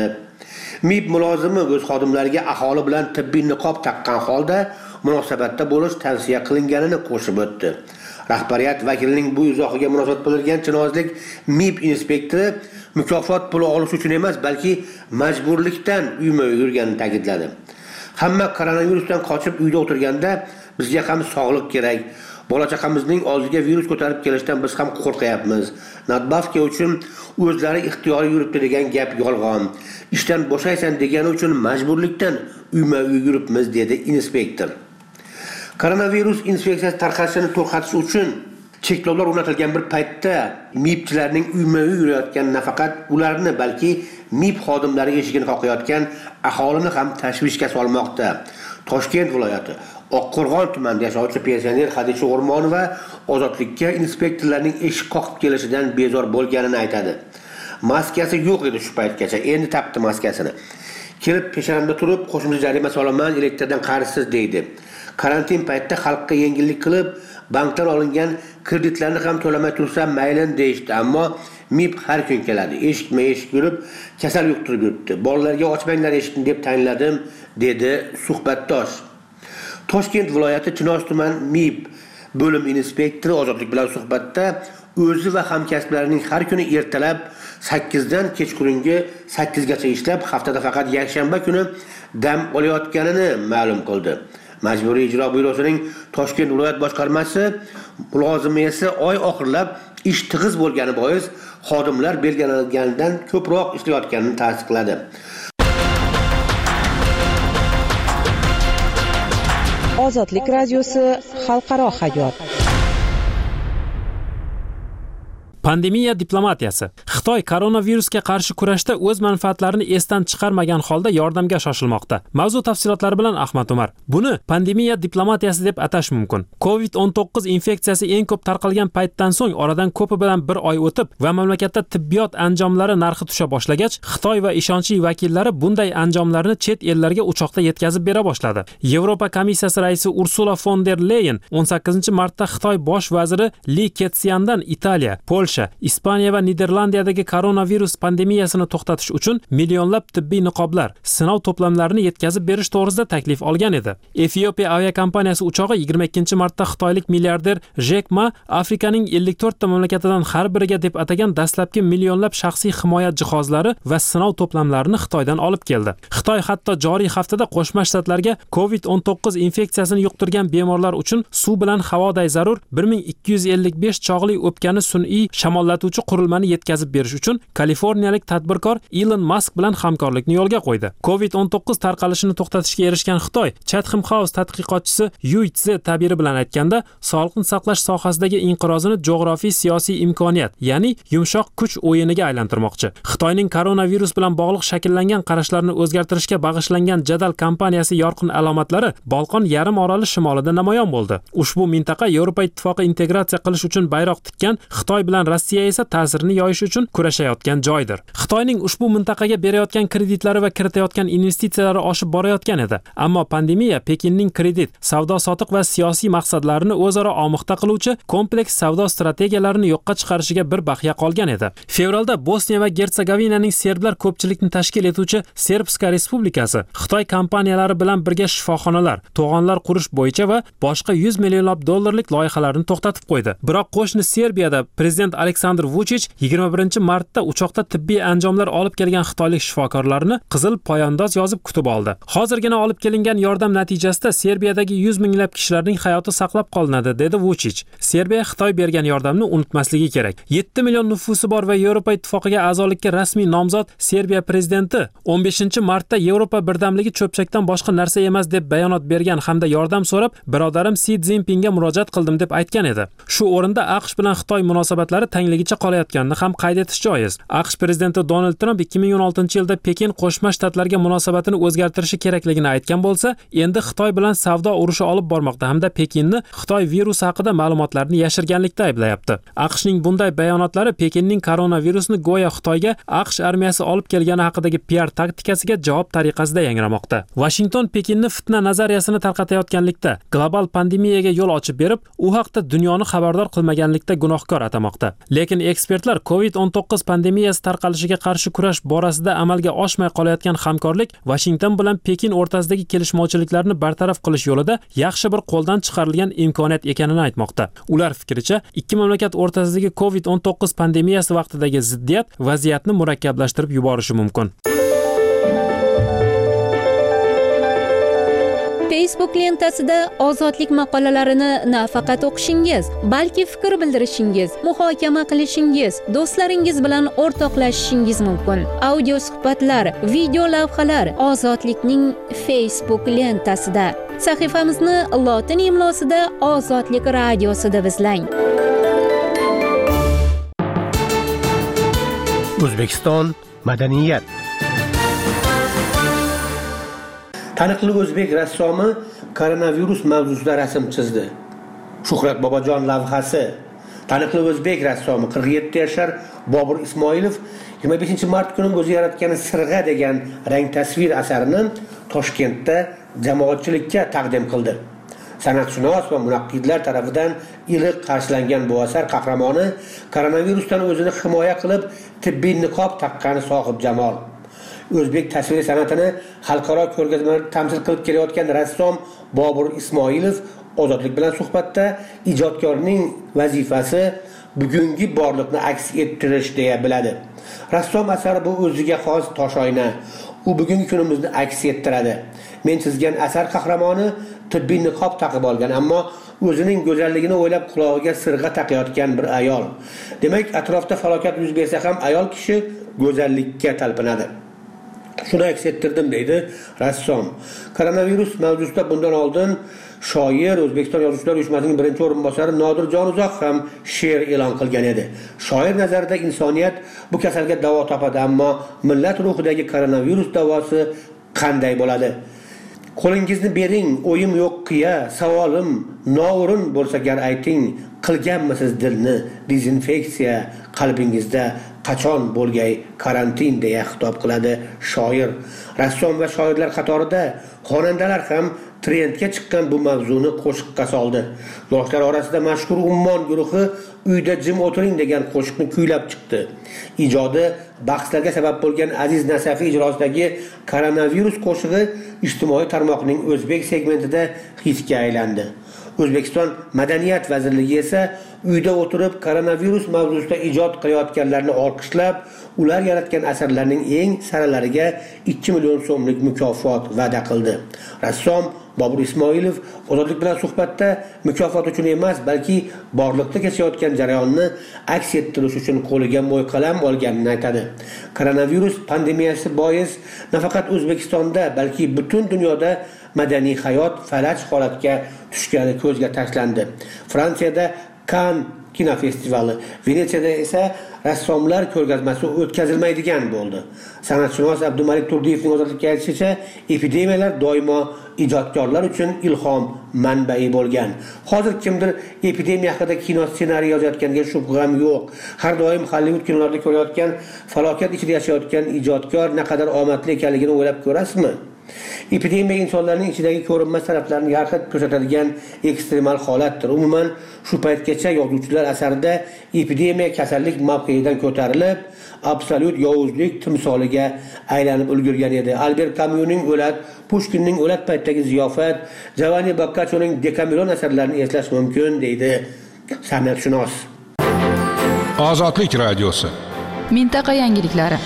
MIB mulozimi o'z xodimlariga aholi bilan tibbiy niqob taqqan holda munosabatda bo'lish tavsiya qilinganini qo'shib o'tdi. Rahbariyat vakilining bu izohiga munosabat bildirgan Chinozlik MIB inspektori mukofot puli olish uchun emas, balki majburlikdan uyma-uy yurganini ta'kidladi. Hamma koronavirusdan qochib uyda o'tirganda bizga ham sog'liq kerak. Bola-chaqamizning oldiga virus ko'tarib kelishdan biz ham qo'rqyapmiz. Nadbavka uchun o'zlari ixtiyoriy yuribdi degan gap yolg'on. Ishdan bo'shaysan degani uchun majburlikdan uyma-uy yuribmiz, dedi inspektor. Koronavirus infeksiyasi tarqalishini to'xtatish uchun cheklovlar o'rnatilgan bir paytda MIBchilarning uyma-uy yurayotgani nafaqat ularni, balki MIB xodimlari eshigini qoqayotgan aholini ham tashvishga solmoqda. Toshkent viloyati Oqqo'rg'on tumanida yashovchi pensioner Xadija O'rmonova ozodlikka inspektorlarning eshik qoqib kelishidan bezor bo'lganini aytadi. Maskasi yo'q edi shu paytgacha, endi taqdi maskasini. Kelib peshanamda turib, qo'shimcha jarima solaman, elektrdan qarishsiz deydi. Karantin paytida xalqqa yengillik qilib, bankdan olingan kreditlarni ham to'lamay tursam maylin deyishdi, ammo MIB har kun keladi. Eshikma-eshik yurib, kasal yuqtirib yuribdi. Bolalarga ochmanglar eshikni deb tayinladim, dedi suhbatdosh. Toshkent viloyati Chinoz tuman MIB bo'lim inspektori ozodlik bilan suhbatda o'zi va hamkasblarining har kuni ertalab sakkiz dan kechqurungi sakkiz gacha ishlab, haftada faqat yakshanba kuni dam olayotganini ma'lum qildi. Majburiy ijro byurosining Toshkent viloyat boshqarmasi mulozimi esa oy oxirlab ish tig'iz bo'lgani bois xodimlar belgilanganidan ko'proq ishlayotganini tasdiqladi. Ozodlik radiosi xalqaro hayot. Pandemiya diplomatiyasi. Xitoy koronavirusga qarshi kurashda o'z manfaatlarini esdan chiqarmagan holda yordamga shoshilmoqda. Mavzu tafsilotlari bilan Ahmad Umar. Buni pandemiya diplomatiyasi deb atash mumkin. covid o'n to'qqiz infeksiyasi eng ko'p tarqalgan paytdan so'ng oradan ko'pi bilan bir oy o'tib va mamlakatda tibbiyot anjomlari narxi tusha boshlagach, Xitoy va ishonchli vakillari bunday anjomlarni chet ellarga uchoqda yetkazib bera boshladi. Yevropa komissiyasi raisi Ursula von der Leyen o'n sakkizinchi martda Xitoy bosh vaziri Li Keqiandan Italiya, Polsha, Ispaniya va Niderlandiyadagi koronavirus pandemiyasini to'xtatish uchun millionlab tibbiy niqoblar, sinov to'plamlarini yetkazib berish to'g'risida taklif olgan edi. Efiopiya aviakompaniyasi uchog'i yigirma ikkinchi martda xitoylik milliarder Jack Ma Afrikaning ellik to'rtta mamlakatidan har biriga deb atagan dastlabki millionlab shaxsiy himoya jihozlari va sinov to'plamlarini Xitoydan olib keldi. Xitoy hatto joriy haftada Qo'shma Shtatlarga covid o'n to'qqiz infeksiyasini yuqtirgan bemorlar uchun suv bilan havoday zarur bir ming ikki yuz ellik besh chog'li o'pkani sun'iy shamollatuvchi qurilmani yetkazib berish uchun kaliforniyalik tadbirkor Elon Musk bilan hamkorlikni yo'lga qo'ydi. covid o'n to'qqiz tarqalishini to'xtatishga erishgan Xitoy Chatham House tadqiqotchisi Yu Tze tabiri bilan aytganda, sog'liqni saqlash sohasidagi inqirozini jo'g'rofiy siyosiy imkoniyat, ya'ni yumshoq kuch o'yiniga aylantirmoqchi. Xitoyning koronavirus bilan bog'liq shakllangan qarashlarini o'zgartirishga bag'ishlangan jadal kampaniyasi yorqin alomatlari Bolqon yarim oroli shimolida namoyon bo'ldi. Ushbu mintaqa Yevropa ittifoqi integratsiya qilish uchun bayroq tikkan, Xitoy bilan Rossiya esa ta'sirini yoyish uchun kurashayotgan joydir. Xitoyning ushbu mintaqaga berayotgan kreditlari va kiritayotgan investitsiyalari oshib borayotgan edi. Ammo pandemiya Pekinning kredit, savdo-sotiq va siyosiy maqsadlarini o'zaro omixta qiluvchi kompleks savdo strategiyalarini yo'qqa chiqarishiga bir bahya qolgan edi. Fevralda Bosniya va Gertsegovinaning serblar ko'pchilikni tashkil etuvchi Serbska Respublikasi Xitoy kompaniyalari bilan birga shifoxonalar, to'g'onlar qurish bo'yicha va boshqa yuz millionlab dollarlik loyihalarni to'xtatib qo'ydi. Biroq qo'shni Serbiyada prezident Aleksandr Vuchich yigirma birinchi martda uchoqda tibbiy anjomlar olib kelgan xitoylik shifokorlarni qizil poyandoz yozib kutib oldi. Hozirgina olib kelingan yordam natijasida Serbiyadagi yuz minglab kishilarning hayoti saqlab qolinadi, dedi Vuchich. Serbiya Xitoy bergan yordamni unutmasligi kerak. yetti million nufusi bor va Yevropa ittifoqiga a'zolikka rasmiy nomzod Serbiya prezidenti o'n beshinchi martda Yevropa birdamligi cho'pchakdan boshqa narsa emas deb bayonot bergan hamda yordam so'rab, birodarim Si Szinpinga murojaat qildim deb aytgan edi. Shu o'rinda AQSh bilan Xitoy munosabatlari tangligicha qolayotganini ham qayd etish joiz. AQSh prezidenti Donald Trump ikki ming o'n oltinchi yilda Pekin Qo'shma Shtatlarga munosabatini o'zgartirishi kerakligini aytgan bo'lsa, endi Xitoy bilan savdo urushi olib bormoqda hamda Pekinni Xitoy virus haqida ma'lumotlarni yashirganlikda ayblayapti. AQShning bunday bayonotlari Pekinning koronavirusni go'yo Xitoyga AQSh armiyasi olib kelgani haqidagi P R taktikasiga javob tariqasida yangramoqda. Washington Pekinni fitna nazariyasini tarqatayotganlikda, global pandemiyaga yo'l ochib berib, u haqda dunyoni xabardor qilmaganlikda gunohkor atamoqda. Lekin ekspertlar covid o'n to'qqiz pandemiyasi tarqalishiga qarshi kurash borasida amalga oshmay qolayotgan hamkorlik Washington bilan Pekin o'rtasidagi kelishmovchiliklarni bartaraf qilish yo'lida yaxshi bir qo'ldan chiqarilgan imkoniyat ekanini aytmoqda. Ular fikricha, ikki mamlakat o'rtasidagi covid o'n to'qqiz pandemiyasi vaqtidagi ziddiyat vaziyatni murakkablashtirib yuborishi mumkin. Facebook lentasida ozodlik maqolalarini nafaqat o'qishingiz, balki fikr bildirishingiz, muhokama qilishingiz, do'stlaringiz bilan o'rtoqlashishingiz mumkin. Audio suhbatlar, video lavhalar Ozodlikning Facebook lentasida. Sahifamizni lotin imlosida Ozodlik radiosida izlang. O'zbekiston madaniyat. Taniqli o'zbek rassomi koronavirus mavzusida rasm chizdi. Shuhrat Bobojon lavhasi. Taniqli o'zbek rassomi qirq yetti yashar Bobur Ismoilov yigirma beshinchi mart kuni o'zi yaratgan Sirg'a degan rang tasvir asarini Toshkentda jamoatchilikka taqdim qildi. San'atshunos va munaqqidlar tomonidan iliq qarshilangan bu asar qahramoni koronavirusdan o'zini himoya qilib tibbiy niqob taqqani sohib jamol. O'zbek tasviriy san'atini xalqaro ko'rgazmalarda tamsil qilib kelayotgan rassom Bobur Ismoilov Ozodlik bilan suhbatda ijodkorning vazifasi bugungi borliqni aks ettirish deya biladi. Rassom asari bu o'ziga xos toshoyna. U bugungi kunimizni aks ettiradi. Men chizgan asar qahramoni tibbiy niqob taqib olgan, ammo o'zining go'zalligini o'ylab qulog'iga sirg'a taqayotgan bir ayol. Demak, atrofda falokat yuz bersa ham ayol kishi go'zallikka talpinadi. Shuni aks ettirdim deydi rassom. Koronavirus mavzusida bundan oldin shoir O'zbekiston Yozuvchilar uyushmasining birinchi o'rinbosari Nodirjon Uzoq ham she'r e'lon qilgan edi. Shoir nazarida insoniyat bu kasalga davo topadi, ammo millat ruhidagi koronavirus davosi qanday bo'ladi? Qo'lingizni bering, o'yim yo'q qiya, savolim noo'rin bo'lsa gar ayting, qilganmisiz dilni dezinfeksiya, qalbingizda qachon bo'lgay karantin deya xitob qiladi shoir. Rassom va shoirlar qatorida xonandalar ham trendga chiqqan bu mavzuni qo'shiqqa soldi. Yoshlar orasida mashhur Ummon guruhi uyda jim o'tiring degan qo'shiqni kuylab chiqdi. Ijodi bahslarga sabab bo'lgan Aziz Nasafiy ijrosidagi koronavirus qo'shig'i ijtimoiy tarmoqning o'zbek segmentida hitga aylandi. O'zbekiston Madaniyat vazirligi esa uyda o'tirib koronavirus mavzusida ijod qilayotganlarni olqishlab, ular yaratgan asarlarning eng saralariga ikki million so'mlik mukofot va'da qildi. Rassom Bobur Ismoilov Ozodlik bilan suhbatda mukofot uchun emas, balki borliqda kechayotgan jarayonni aks ettirish uchun qo'liga mo'yqalam olganini aytadi. Koronavirus pandemiyasi bois nafaqat O'zbekistonda, balki butun dunyoda madaniy hayot falaj holatga tushgani ko'zga tashlandi. Fransiyada Cannes kinofestivali, Venetsiyada esa rassomlar ko'rgazmasi o'tkazilmaydigan bo'ldi. San'atshunos Abdumalik Turdiyevning Ozodlikka aytishicha, epidemiyalar doimo ijodkorlar uchun ilhom manbai bo'lgan. Hozir kimdir epidemiya haqida kino ssenariy yozayotganiga shubham yo'q. Har doim Hollywood kinolarida ko'rayotgan falokat ichida yashayotgan ijodkor naqadar omadli ekanligini o'ylab ko'rasizmi? Epidemiya insonlarning ichidagi ko'rinmas taraflarini yarqib ko'rsatadigan ekstremal holatdir. Umuman, shu paytgacha yozuvchilar asarida epidemiya kasallik mavqeidan ko'tarilib, absolyut yovuzlik timsoliga aylanib ulgurgan edi. Albert Camus'ning O'lat, Pushkinning O'lat paytidagi ziyofat, Giovanni Boccaccio'ning Decameron asarlarini eslash mumkin, deydi san'atshunos. Ozodlik radiosi. Mintaqa yangiliklari.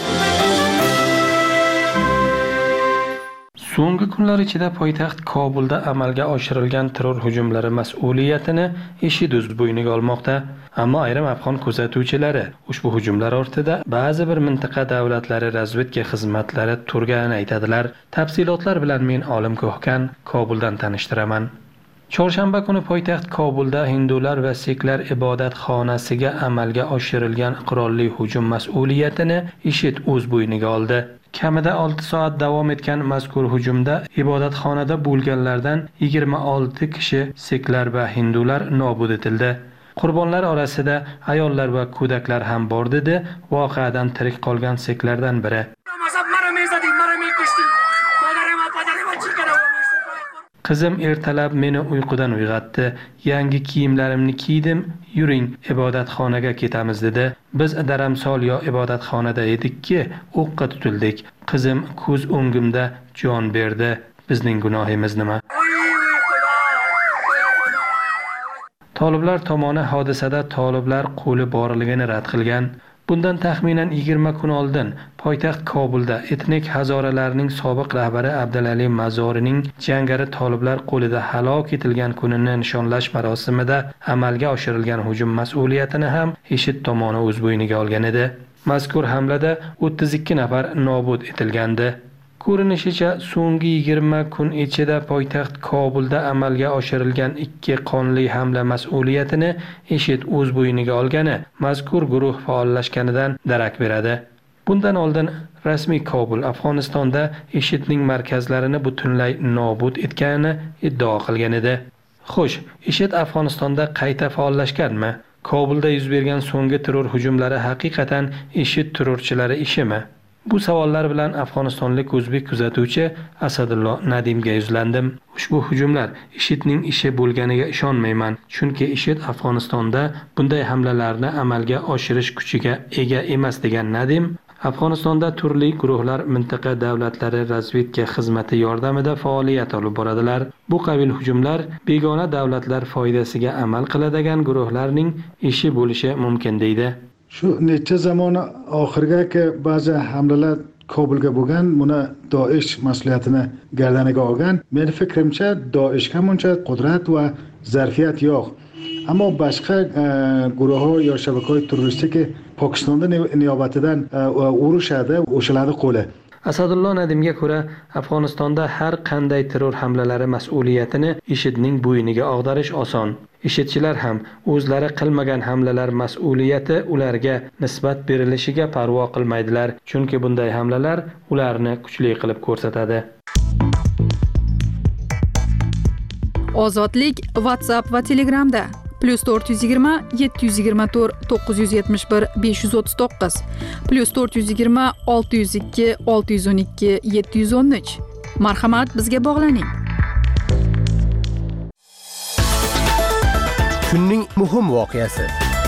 So'nggi kunlar ichida poytaxt Kobulda amalga oshirilgan terror hujumlari mas'uliyatini IShID o'z bo'yniga olmoqda. Ammo ayrim afg'on kuzatuvchilari ushbu hujumlar ortida ba'zi bir mintaqa davlatlari razvedka xizmatlari turganini aytadilar. Tafsilotlar bilan men Olim Ko'hkan Kobuldan tanishtiraman. Chorshanba kuni poytaxt Kobulda hindular va siklar ibodatxonasiga amalga oshirilgan qurolli hujum mas'uliyatini IShID o'z bo'yniga oldi. Kamida olti soat davom etgan mazkur hujumda ibodatxonada bo'lganlardan yigirma olti kishi siklar va hindular nobud etildi. Qurbonlar orasida ayollar va ko'daklar ham bor dedi voqeadan tirik qolgan siklardan biri. Qizim ertalab meni uyqudan uyg'otdi. Yangi kiyimlarimni kiydim, yuring, ibodatxonaga ketamiz dedi. Biz daramsol yo ibodatxonada edikki, o'qqa tutildik. Qizim ko'z o'ngimda jon berdi. Bizning gunohimiz nima? Toliblar tomoni hodisada toliblar qo'li borligini rad qilgan. Bundan taxminan yigirma kun oldin poytaxt Kobulda etnik hazoralarning sobiq rahbari Abdulali Mazorining jangari toliblar qo'lida halok etilgan kunini nishonlash marosimida amalga oshirilgan hujum mas'uliyatini ham IShID tomoni o'z bo'yniga olgan edi. Mazkur hamlada o'ttiz ikki nafar nobud etilgandi. Ko'rinishicha, so'nggi yigirma kun ichida poytaxt Kobulda amalga oshirilgan ikki qonli hamla mas'uliyatini IShID o'z bo'yniga olgani mazkur guruh faollashganidan darak beradi. Bundan oldin rasmiy Kobul Afg'onistonda IShIDning markazlarini butunlay nobud etganini iddao qilgan edi. Xo'sh, IShID Afg'onistonda qayta faollashganmi? Kobulda yuz bergan so'nggi terror hujumlari haqiqatan IShID terrorchilari ishimi? Bu savollar bilan afg'onistonlik o'zbek kuzatuvchi Asadullo Nadimga yuzlandim. Ushbu hujumlar IShIDning ishi bo'lganiga ishonmayman, chunki IShID Afg'onistonda bunday hamlalarni amalga oshirish kuchiga ega emas degan Nadim, Afg'onistonda turli guruhlar mintaqa davlatlari razvedka xizmati yordamida faoliyat olib boradilar. Bu qabil hujumlar begona davlatlar foydasiga amal qiladigan guruhlarning ishi bo'lishi mumkin deydi. Shu necha zamon oxirgi ba'zi hamlalar Kobulga bo'lgan, buni Daesh mas'uliyatini gardaniga olgan. Meni fikrimcha, Daeshga muncha qudrat va zarfiyat yo'q. Ammo boshqa guruh yo shabakalar terroristik Pokistonda niyobatidan urushadi, o'shalarni qo'li. Asadullo Nadimga ko'ra, Afg'onistonda har qanday terror hamlalari mas'uliyatini IShIDning bo'yniga og'darish oson. IShIDchilar ham o'zlari qilmagan hamlalar mas'uliyati ularga nisbat berilishiga parvo qilmaydilar, chunki bunday hamlalar ularni kuchli qilib ko'rsatadi. Ozodlik WhatsApp va Telegramda plus to'rt yuz yigirma yetti yuz yigirma to'rt to'qqiz yuz yetmish bir besh yuz o'ttiz to'qqiz plus to'rt yuz yigirma olti yuz ikki olti yuz o'n ikki yetti yuz o'n uch. Marhamat, bizga bog'laning. Kunning muhim voqeasi.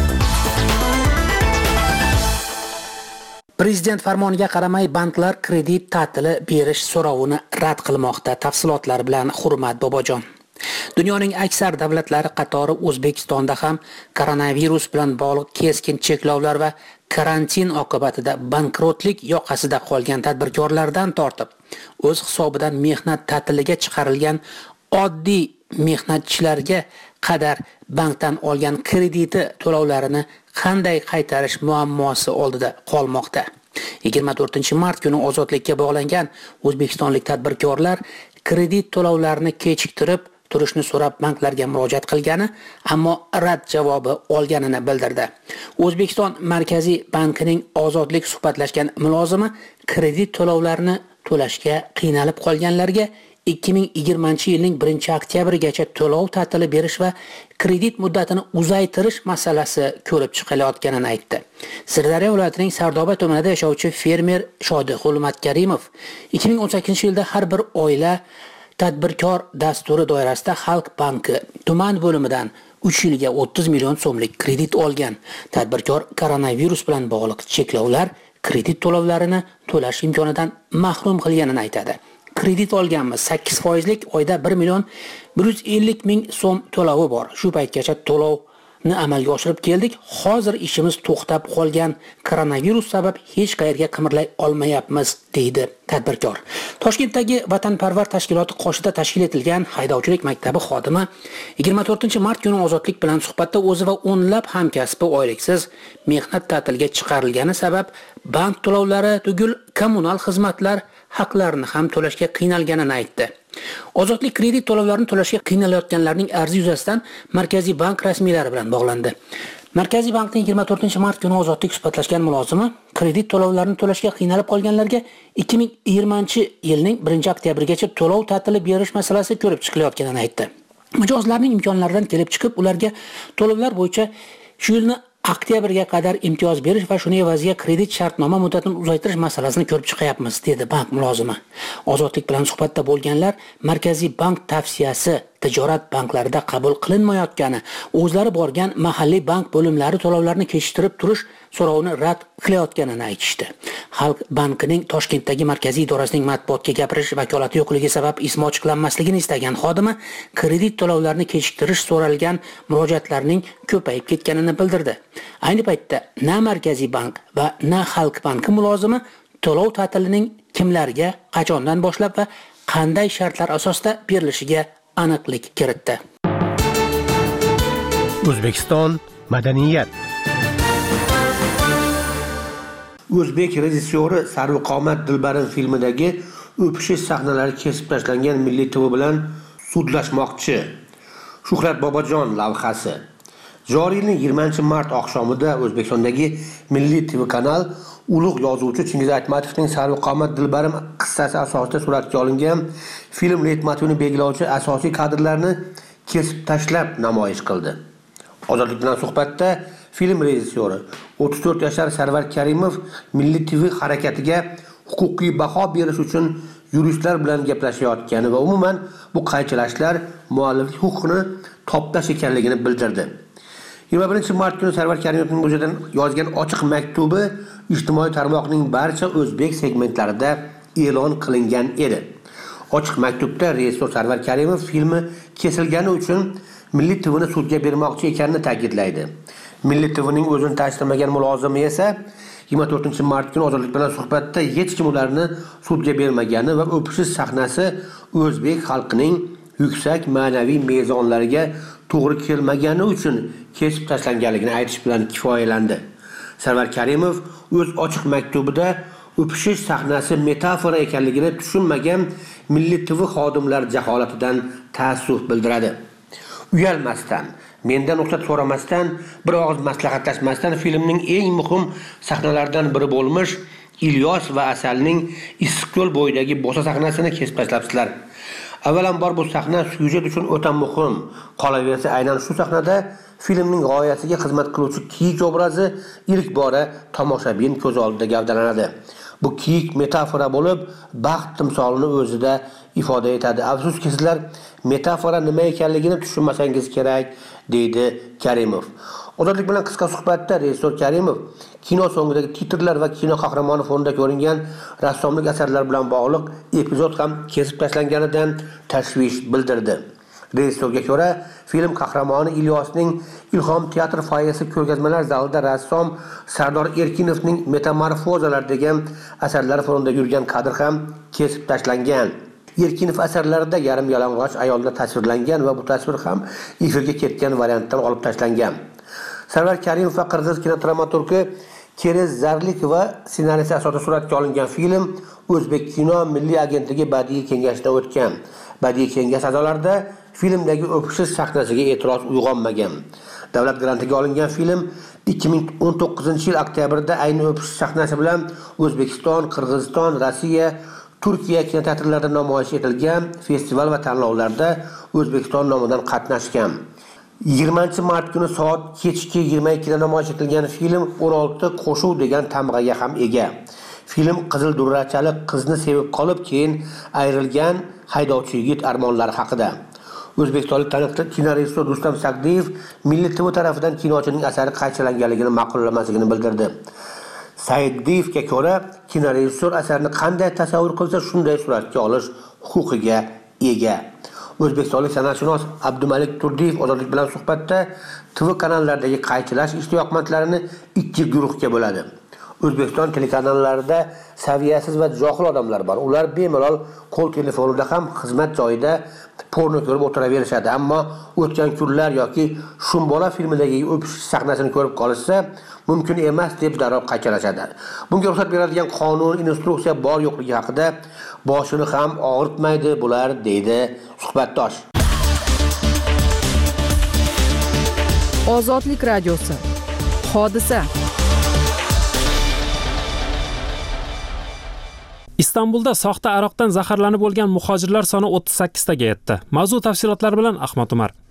Prezident farmoniga qaramay banklar kredit ta'tili berish so'rovini rad qilmoqda. Tafsilotlar bilan Hurmat Bobojon. Dunyoning aksar davlatlari qatori O'zbekistonda ham koronavirus bilan bog'liq keskin cheklovlar va karantin oqibatida bankrotlik yoqasida qolgan tadbirkorlardan tortib, o'z hisobidan mehnat ta'tiliga chiqarilgan oddiy mehnatchilarga qadar bankdan olgan krediti to'lovlarini qanday qaytarish muammosi oldida qolmoqda. yigirma to'rtinchi mart kuni ozodlikka bog'langan o'zbekistonlik tadbirkorlar kredit to'lovlarini kechiktirib turishni so'rab banklarga murojaat qilgani, ammo rad javobi olganini bildirdi. O'zbekiston Markaziy bankining ozodlik suhbatlashgan mulozimi kredit to'lovlarini to'lashga qiynalib qolganlarga ikki ming yigirmanchi yilning birinchi oktyabrigacha to'lov ta'tili berish va kredit muddatini uzaytirish masalasi ko'rib chiqilayotganini aytdi. Sirdaryo viloyatining Sardoba tumanida yashovchi fermer Shodixul Matkarimov ikki ming o'n sakkizinchi yilda har bir oila tadbirkor dasturi doirasida Xalq banki tuman bo'limidan uch yilga o'ttiz million so'mlik kredit olgan. Tadbirkor koronavirus bilan bog'liq cheklovlar kredit to'lovlarini to'lash imkonidan mahrum qilganini aytadi. Kredit olganmiz, sakkiz foizlik oyda bir million bir yuz ellik ming so'm to'lovi bor. Shu paytgacha to'lovni amalga oshirib keldik. Hozir ishimiz to'xtab qolgan. Koronavirus sabab hech qayerga qimirlay olmayapmiz, deydi tadbirkor. Toshkentdagi Vatanparvar tashkiloti qoshida tashkil etilgan haydovchilik maktabi xodimi yigirma to'rtinchi mart kuni ozodlik bilan suhbatda o'zi va o'nlab hamkasbi oyliksiz mehnat ta'tiliga chiqarilgani sabab bank to'lovlari tugul kommunal xizmatlar haqlarini ham to'lashga qiynalganini aytdi. Ozodlik kredit to'lovlarini to'lashga qiynalayotganlarning arzi yuzasidan Markaziy bank rasmiylari bilan bog'landi. Markaziy bankning yigirma to'rtinchi mart kuni ozodlik suhbatlashgan mulozimi kredit to'lovlarini to'lashga qiynalib qolganlarga ikki ming yigirmanchi yilning birinchi oktyabrigacha to'lov ta'tili berish masalasi ko'rib chiqilayotganini aytdi. Mijozlarning imkonlaridan kelib chiqib, ularga to'lovlar bo'yicha shu yilni oktyabrga qadar imtiyoz berish va shuni evaziga kredit shartnoma muddatini uzaytirish masalasini ko'rib chiqyapmiz, dedi bank mulozimi. Ozodlik bilan suhbatda bo'lganlar Markaziy bank tavsiyasi tijorat banklarida qabul qilinmayotgani, o'zlari borgan mahalliy bank bo'limlari to'lovlarni kechiktirib turish so'rovini rad qilayotganini aytishdi. Xalq bankining Toshkentdagi markaziy idorasining matbuotga gapirish vakolati yo'qligi sabab ismi ochiqlanmasligini istagan xodimi kredit to'lovlarini kechiktirish so'ralgan murojaatlarning ko'payib ketganini bildirdi. Ayni paytda na Markaziy bank va na Xalq banki mulozimi to'lov ta'tilining kimlarga, qachondan boshlab va qanday shartlar asosida berilishiga aniqlik kiritdi. O'zbekiston madaniyat. O'zbek rejissyori Sarvqomat Dilbarim filmidagi o'pishish sahnalari kesib tashlangan Milliy T V bilan sudlashmoqchi. Shuhrat Bobojon lavhasi. Joriy yilning yigirmanchi mart oqshomida O'zbekistondagi Milliy T V kanal ulug' yozuvchi Chingiz Aytmatovning Sarvqomat Dilbarim qissasi asosida suratga olingan film leitmotivini belgilovchi asosiy kadrlarni kesib tashlab namoyish qildi. Ozodlik bilan suhbatda film rejissyori o'ttiz to'rt yashar Sarvar Karimov Milliy T V harakatiga huquqiy baho berish uchun yuristlar bilan gaplashayotgani va umuman bu qaychilashlar mualliflik huquqini toptash ekanligini bildirdi. yigirma birinchi mart kuni Sarvar Karimovning o'zidan yozgan ochiq maktubi ijtimoiy tarmoqning barcha o'zbek segmentlarida e'lon qilingan edi. Ochiq maktubda rejissor Sarvar Karimov filmi kesilgani uchun Milliy T V'ni sudga bermoqchi ekanini ta'kidlaydi. Milliy T V'ning o'zini tasdiqlamagan mulozimi esa yigirma to'rtinchi mart kuni Ozodlik bilan suhbatda hech kim ularni sudga bermagani va o'pishish sahnasi o'zbek xalqining yuksak ma'naviy mezonlariga to'g'ri kelmagani uchun kesib tashlanganligini aytish bilan kifoyalandi. Sarvar Karimov o'z ochiq maktubida o'pishish sahnasi metafora ekanligini tushunmagan Milliy T V xodimlar jaholatidan ta'assuf bildiradi. Uyalmasdan, mendan ruxsat so'ramasdan, bir og'iz maslahatlashmasdan filmning eng muhim sahnalaridan biri bo'lmish Ilyos va Asalning Issiqko'l bo'yidagi bo'sa sahnasini kesib tashlabsizlar. Avvalambor bu sahna syujet uchun o'ta muhim. Qolaversa, aynan shu sahnada filmning g'oyasiga xizmat qiluvchi kiyik obrazi ilk bora tomoshabin ko'z oldida gavdalanadi. Bu kiyik metafora bo'lib, baxt timsolini o'zida ifoda etadi. Afsuski sizlar metafora nima ekanligini tushunmasangiz kerak, deydi Karimov. Ozodlik bilan qisqa suhbatda rejissor Karimov kino so'ngidagi titrlar va kino qahramoni fonida ko'ringan rassomlik asarlar bilan bog'liq epizod ham kesib tashlanganidan tashvish bildirdi. Rejissorga ko'ra, film qahramoni Ilyosning Ilhom teatr foyesi ko'rgazmalar zalida rassom Sardor Erkinovning Metamorfozalar degan asarlari fonida yurgan kadr ham kesib tashlangan. Erkinov asarlarida yarim yalang'och ayollar tasvirlangan va bu tasvir ham efirga ketgan variantdan olib tashlangan. Sarvar Karimov va qirg'iz kinodramaturgi Kerez Zarlikova ssenariysi asosida suratga olingan film O'zbek kino milliy agentligi badiiy kengashida o'tgan. Badiiy kengash a'zolarida filmdagi o'pishish sahnasiga e'tiroz uyg'onmagan. Davlat grantiga olingan film ikki ming o'n to'qqizinchi yil oktyabrda ayni o'pishish sahnasi bilan O'zbekiston, Qirg'iziston, Rossiya, Turkiya kinoteatrlarida namoyish etilgan festival va tanlovlarda O'zbekiston nomidan qatnashgan. yigirmanchi mart kuni soat kechki yigirma ikkida namoyish etilgan film o'n olti qo'shuv degan tamg'aga ham ega. Film qizil durrachali qizni sevib qolib keyin ayrilgan haydovchi yigit armonlari haqida. O'zbekistonlik taniqli kinorejissor Rustam Sagdiyev Milliy T V tarafidan kinochining asari qaychilanganligini ma'qullamasligini bildirdi. Saidiyevga ko'ra, kinorejissor asarni qanday tasavvur qilsa, shunday suratga olish huquqiga ega. O'zbekistonlik san'atshunos Abdumalik Turdiyev Ozodlik bilan suhbatda T V kanallardagi qaychilash ishtiyoqmandlarini ikki guruhga bo'ladi. O'zbekiston telekanallarida saviyasiz va johil odamlar bor. Ular bemalol qo'l telefonida ham xizmat joyida porno ko'rib o'tiraverishadi, ammo o'tgan kunlar yoki Shumbola filmidagi o'pishish sahnasini ko'rib qolishsa, mumkin emas deb darrov qaychalashadi. Bunga ruxsat beradigan qonun, instruksiya bor yo'qligi haqida boshini ham og'ritmaydi bular, deydi suhbatdosh. Ozodlik radiosi. Hodisa. Istanbulda soxta aroqdan zaharlanib bo'lgan muhojirlar soni o'ttiz sakkiz taga yetdi. Mavzu tafsilotlari bilan Ahmad Umar.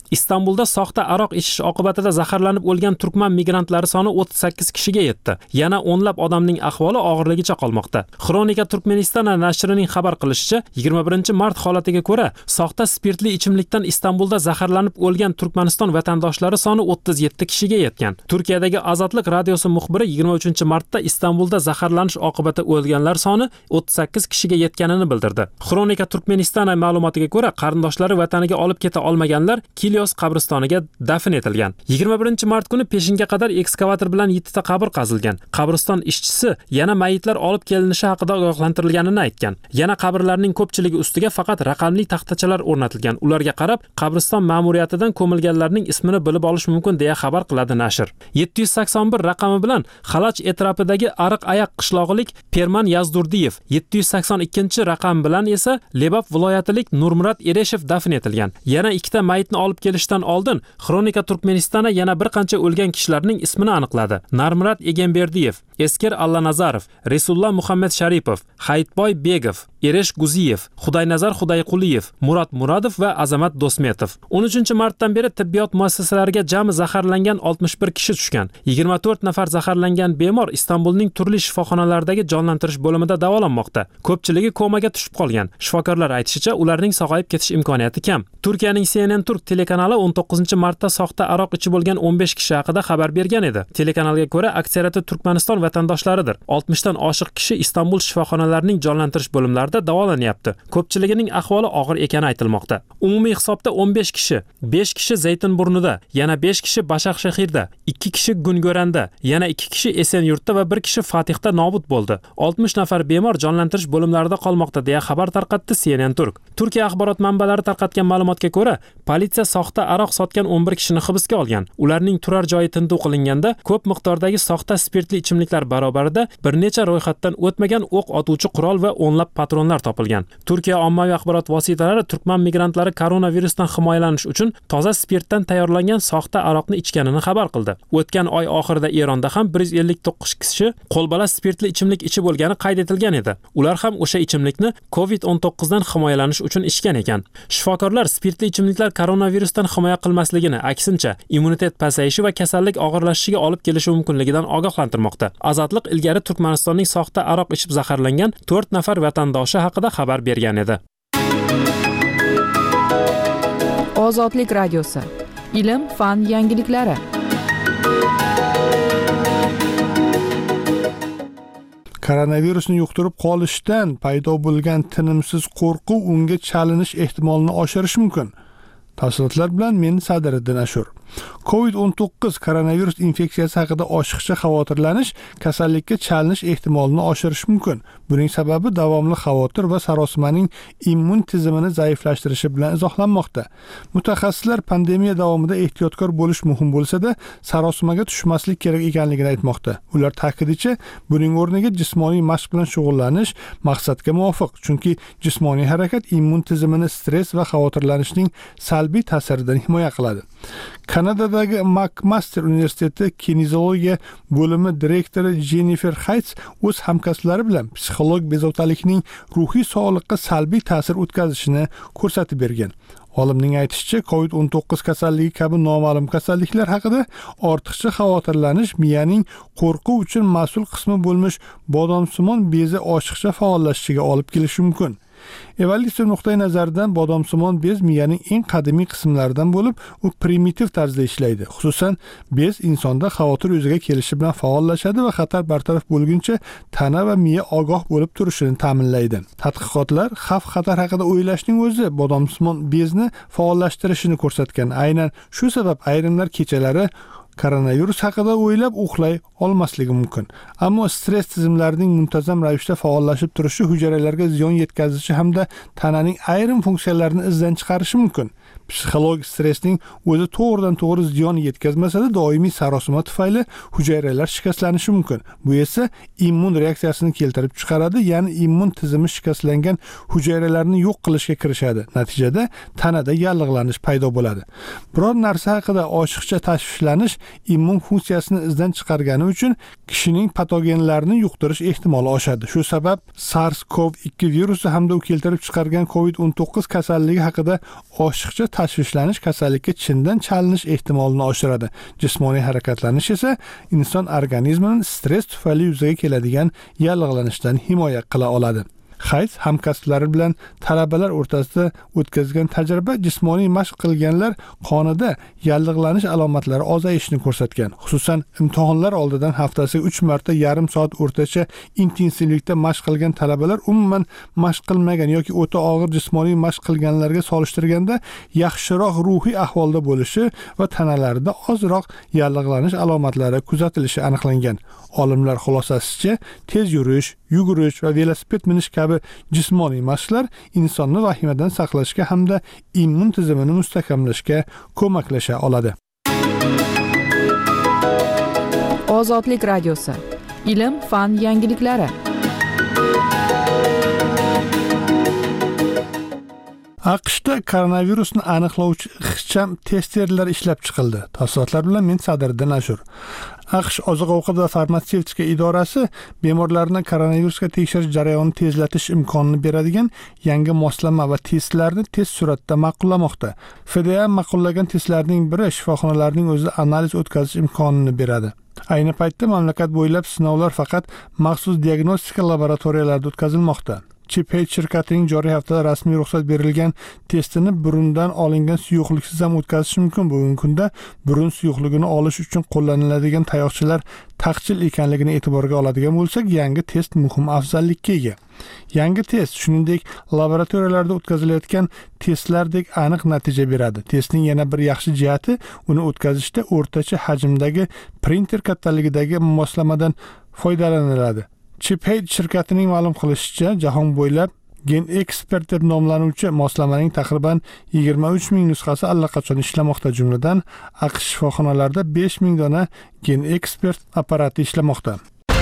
Istanbulda soxta aroq ichish oqibatida zaharlanib o'lgan turkman migrantlari soni o'ttiz sakkiz kishiga yetdi. Yana o'nlab odamning ahvoli og'irligicha qolmoqda. Xronika Turkmeniston nashrining xabar qilishicha, yigirma birinchi mart holatiga ko'ra, soxta spirtli ichimlikdan Istanbulda zaharlanib o'lgan Turkmaniston vatandoshlari soni o'ttiz yetti kishiga yetgan. Turkiyadagi Ozodlik radiosi muxbiri yigirma uchinchi martda Istanbulda zaharlanish oqibatida o'lganlar soni o'ttiz sakkiz kishiga yetganini bildirdi. Xronika Turkmeniston ma'lumotiga ko'ra, qarindoshlari vataniga olib keta olmaganlar Kilyos qabristoniga dafn etilgan. yigirma birinchi mart kuni peshinga qadar ekskavator bilan yettita qabr qazilgan. Qabriston ishchisi yana mayitlar olib kelinishi haqida ogohlantirilganini aytgan. Yana qabrlarning ko'pchiligi ustiga faqat raqamli taxtachalar o'rnatilgan. Ularga qarab, qabriston ma'muriyatidan ko'milganlarning ismini bilib olish mumkin deya xabar qiladi nashr. yetti yuz sakson bir raqami bilan Xalaj atrofidagi Ariq Ayaq qishlog'ilik Perman Yazdurdiyev, yetti yuz sakson ikkinchi raqam bilan esa Lebap viloyatilik Nurmurat Ereshev dafn etilgan. Yana ikkita mayitni olib kelishdan oldin Xronika Turkmenistona yana bir qancha o'lgan kishilarning ismini aniqladi. Narmurat Egenberdiyev, Esker Allanazarov, Resulullah Muhammad Sharipov, Hayitboy Begov, Eresh Guziyev, Xudaynazar Xudayquliyev, Murat Muradov va Azamat Dosmetov. o'n uchinchi martdan beri tibbiyot muassasalariga jami zaharlangan oltmish bir kishi tushgan. yigirma to'rt nafar zaharlangan bemor Istanbulning turli shifoxonalaridagi jonlantirish bo'limida davolanmoqda. Ko'pchiligi komaga tushib qolgan. Shifokorlar aytishicha, ularning sog'ayib ketish imkoniyati kam. Turkiyaning C N N Turk telekanali o'n to'qqizinchi martda soxta aroq ichib bo'lgan o'n besh kishi haqida xabar bergan edi. Telekanalga ko'ra, aksariyati Turkmaniston vatandoshlaridir. oltmishdan oshiq kishi Istanbul shifoxonalarining jonlantirish bo'limlarida davolanyapti. Ko'pchiligining ahvoli og'ir ekani aytilmoqda. Umumiy hisobda o'n besh kishi, besh kishi Zaytinburnida, yana besh kishi Bashaqshahirda, ikki kishi Gungo'randa, yana ikki kishi Esenyurtda va bir kishi Fatihda nobud bo'ldi. oltmish nafar bemor jonlantirish bo'limlarida qolmoqda deya xabar tarqatdi C N N Turk. Turkiya axborot manbalari tarqatgan ma'lumotga ko'ra, politsiya soxta aroq sotgan o'n bir kishini hibsga olgan. Ularning turar joyi tintuv qilinganda ko'p miqdordagi soxta spirtli ichimliklar barobarida bir necha ro'yxatdan o'tmagan o'q otuvchi qurol va o'nlab patronlar topilgan. Turkiya ommaviy axborot vositalari turkman migrantlari koronavirusdan himoyalanish uchun toza spirtdan tayyorlangan soxta aroqni ichganini xabar qildi. O'tgan oy oxirida Eronda ham bir yuz ellik to'qqiz kishi qo'lbola spirtli ichimlik ichib bo'lgani qayd etilgan edi. Ular ham o'sha ichimlikni COVID o'n to'qqiz dan himoyalanish uchun ichgan ekan. Shifokorlar spirtli ichimliklar koronavirusdan himoya qilmasligini, aksincha, immunitet pasayishi va kasallik og'irlashishiga olib kelishi mumkinligidan ogohlantirmoqda. Azotliq ilgari Turkmanistonning soxta aroq ichib zaharlangan to'rt nafar vatandoshi haqida xabar bergan edi. Ozodlik radiosi. Ilm, fan yangiliklari. Koronavirusni yuqtirib qolishdan paydo bo'lgan tinimsiz qo'rquv unga chalinish ehtimolini oshirishi mumkin. Tafsilotlar bilan men Sadiriddin Ashur. COVID o'n to'qqiz koronavirus infeksiyasi haqida oshiqcha xavotirlanish kasallikka chalinish ehtimolini oshirishi mumkin. Buning sababi davomli xavotir va sarosimaning immun tizimini zaiflashtirishi bilan izohlanmoqda. Mutaxassislar pandemiya davomida ehtiyotkor bo'lish muhim bo'lsa-da, sarosimaga tushmaslik kerak ekanligini aytmoqda. Ular ta'kidicha, buning o'rniga jismoniy mashq bilan shug'ullanish maqsadga muvofiq, chunki jismoniy harakat immun tizimini stress va xavotirlanishning salbiy ta'siridan himoya qiladi. Kanadadagi McMaster universiteti kinezologiya bo'limi direktori Jennifer Hayts o'z hamkasblari bilan psixolog bezovtalikning ruhiy sog'liqqa salbiy ta'sir o'tkazishini ko'rsatib bergan. Olimning aytishicha, COVID o'n to'qqiz kasalligi kabi noma'lum kasalliklar haqida ortiqcha xavotirlanish miyaning qo'rquv uchun mas'ul qismi bo'lmish bodomsimon bezi oshiqcha faollashishiga olib kelishi mumkin. Evolyutsiya nuqtai nazaridan bodomsimon bez miyaning eng qadimiy qismlaridan bo'lib, u primitiv tarzda ishlaydi. Xususan, bez insonda xavotir yuzaga kelishi bilan faollashadi va xatar bartaraf bo'lguncha tana va miya ogoh bo'lib turishini ta'minlaydi. Tadqiqotlar xavf-xatar haqida o'ylashning o'zi bodomsimon bezni faollashtirishini ko'rsatgan. Aynan shu sabab ayrimlar kechalari koronavirus haqida o'ylab uxlay olmasligi mumkin. Ammo stress tizimlarining muntazam ravishda faollashib turishi hujayralarga ziyon yetkazishi hamda tananing ayrim funksiyalarini izdan chiqarishi mumkin. Psixologik stressning o'zi to'g'ridan to'g'ri ziyon yetkazmasa-da, doimiy sarosima tufayli hujayralar shikastlanishi mumkin. Bu esa immun reaksiyasini keltirib chiqaradi, ya'ni immun tizimi shikastlangan hujayralarni yo'q qilishga kirishadi. Natijada tanada yallig'lanish paydo bo'ladi. Biror narsa haqida oshiqcha tashvishlanish immun funksiyasini izdan chiqargani uchun kishining patogenlarini yuqtirish ehtimoli oshadi. Shu sabab SARS-CoV ikki virusi hamda u keltirib chiqargan COVID o'n to'qqiz kasalligi haqida oshiqcha tashvishlanish kasallikka chindan chalinish ehtimolini oshiradi. Jismoniy harakatlanish esa inson organizmining stress tufayli yuzaga keladigan yallig'lanishdan himoya qila oladi. Hayes hamkasblari bilan talabalar o'rtasida o'tkazgan tajriba jismoniy mashq qilganlar qonida yallig'lanish alomatlari ozayishini ko'rsatgan. Xususan, imtihonlar oldidan haftasiga uch marta yarim soat o'rtacha intensivlikda mashq qilgan talabalar umuman mashq qilmagan yoki o'ta og'ir jismoniy mashq qilganlarga solishtirganda yaxshiroq ruhiy ahvolda bo'lishi va tanalarida ozroq yallig'lanish alomatlari kuzatilishi aniqlangan. Olimlar xulosasicha, tez yurish, yugurish va velosiped minish kabi jismoniy mashqlar insonni vahimadan saqlashga hamda immun tizimini mustahkamlashga ko'maklasha oladi. Ozodlik radiosi. Ilm, fan yangiliklari. AQShda koronavirusni aniqlovchi ixcham testerlar ishlab chiqildi. Tafsilotlar bilan men Sadriddin Ashur. AQSh Oziq-ovqat va farmatsevtika idorasi bemorlarni koronavirusga tekshirish jarayonini tezlatish imkonini beradigan yangi moslama va testlarni tez suratda ma'qullamoqda. F D A ma'qullagan testlarning biri shifoxonalarning o'zida analiz o'tkazish imkonini beradi. Ayni paytda mamlakat bo'ylab sinovlar faqat maxsus diagnostika laboratoriyalarida o'tkazilmoqda. Chiphead shirkatining joriy haftada rasmiy ruxsat berilgan testini burundan olingan suyuqliksiz ham o'tkazish mumkin. Bugungi kunda burun suyuqligini olish uchun qo'llaniladigan tayoqchalar taqchil ekanligini e'tiborga oladigan bo'lsak, yangi test muhim afzallikka ega. Yangi test, shuningdek, laboratoriyalarda o'tkazilayotgan testlardek aniq natija beradi. Testning yana bir yaxshi jihati, uni o'tkazishda o'rtacha hajmdagi printer kattaligidagi moslamadan foydalaniladi. Chiphead shirkatining ma'lum qilishicha, jahon bo'ylab GenExpert deb nomlanuvchi moslamaning taqriban yigirma uch ming nusxasi allaqachon ishlamoqda. Jumladan, AQSh shifoxonalarida besh ming dona GenExpert apparati ishlamoqda.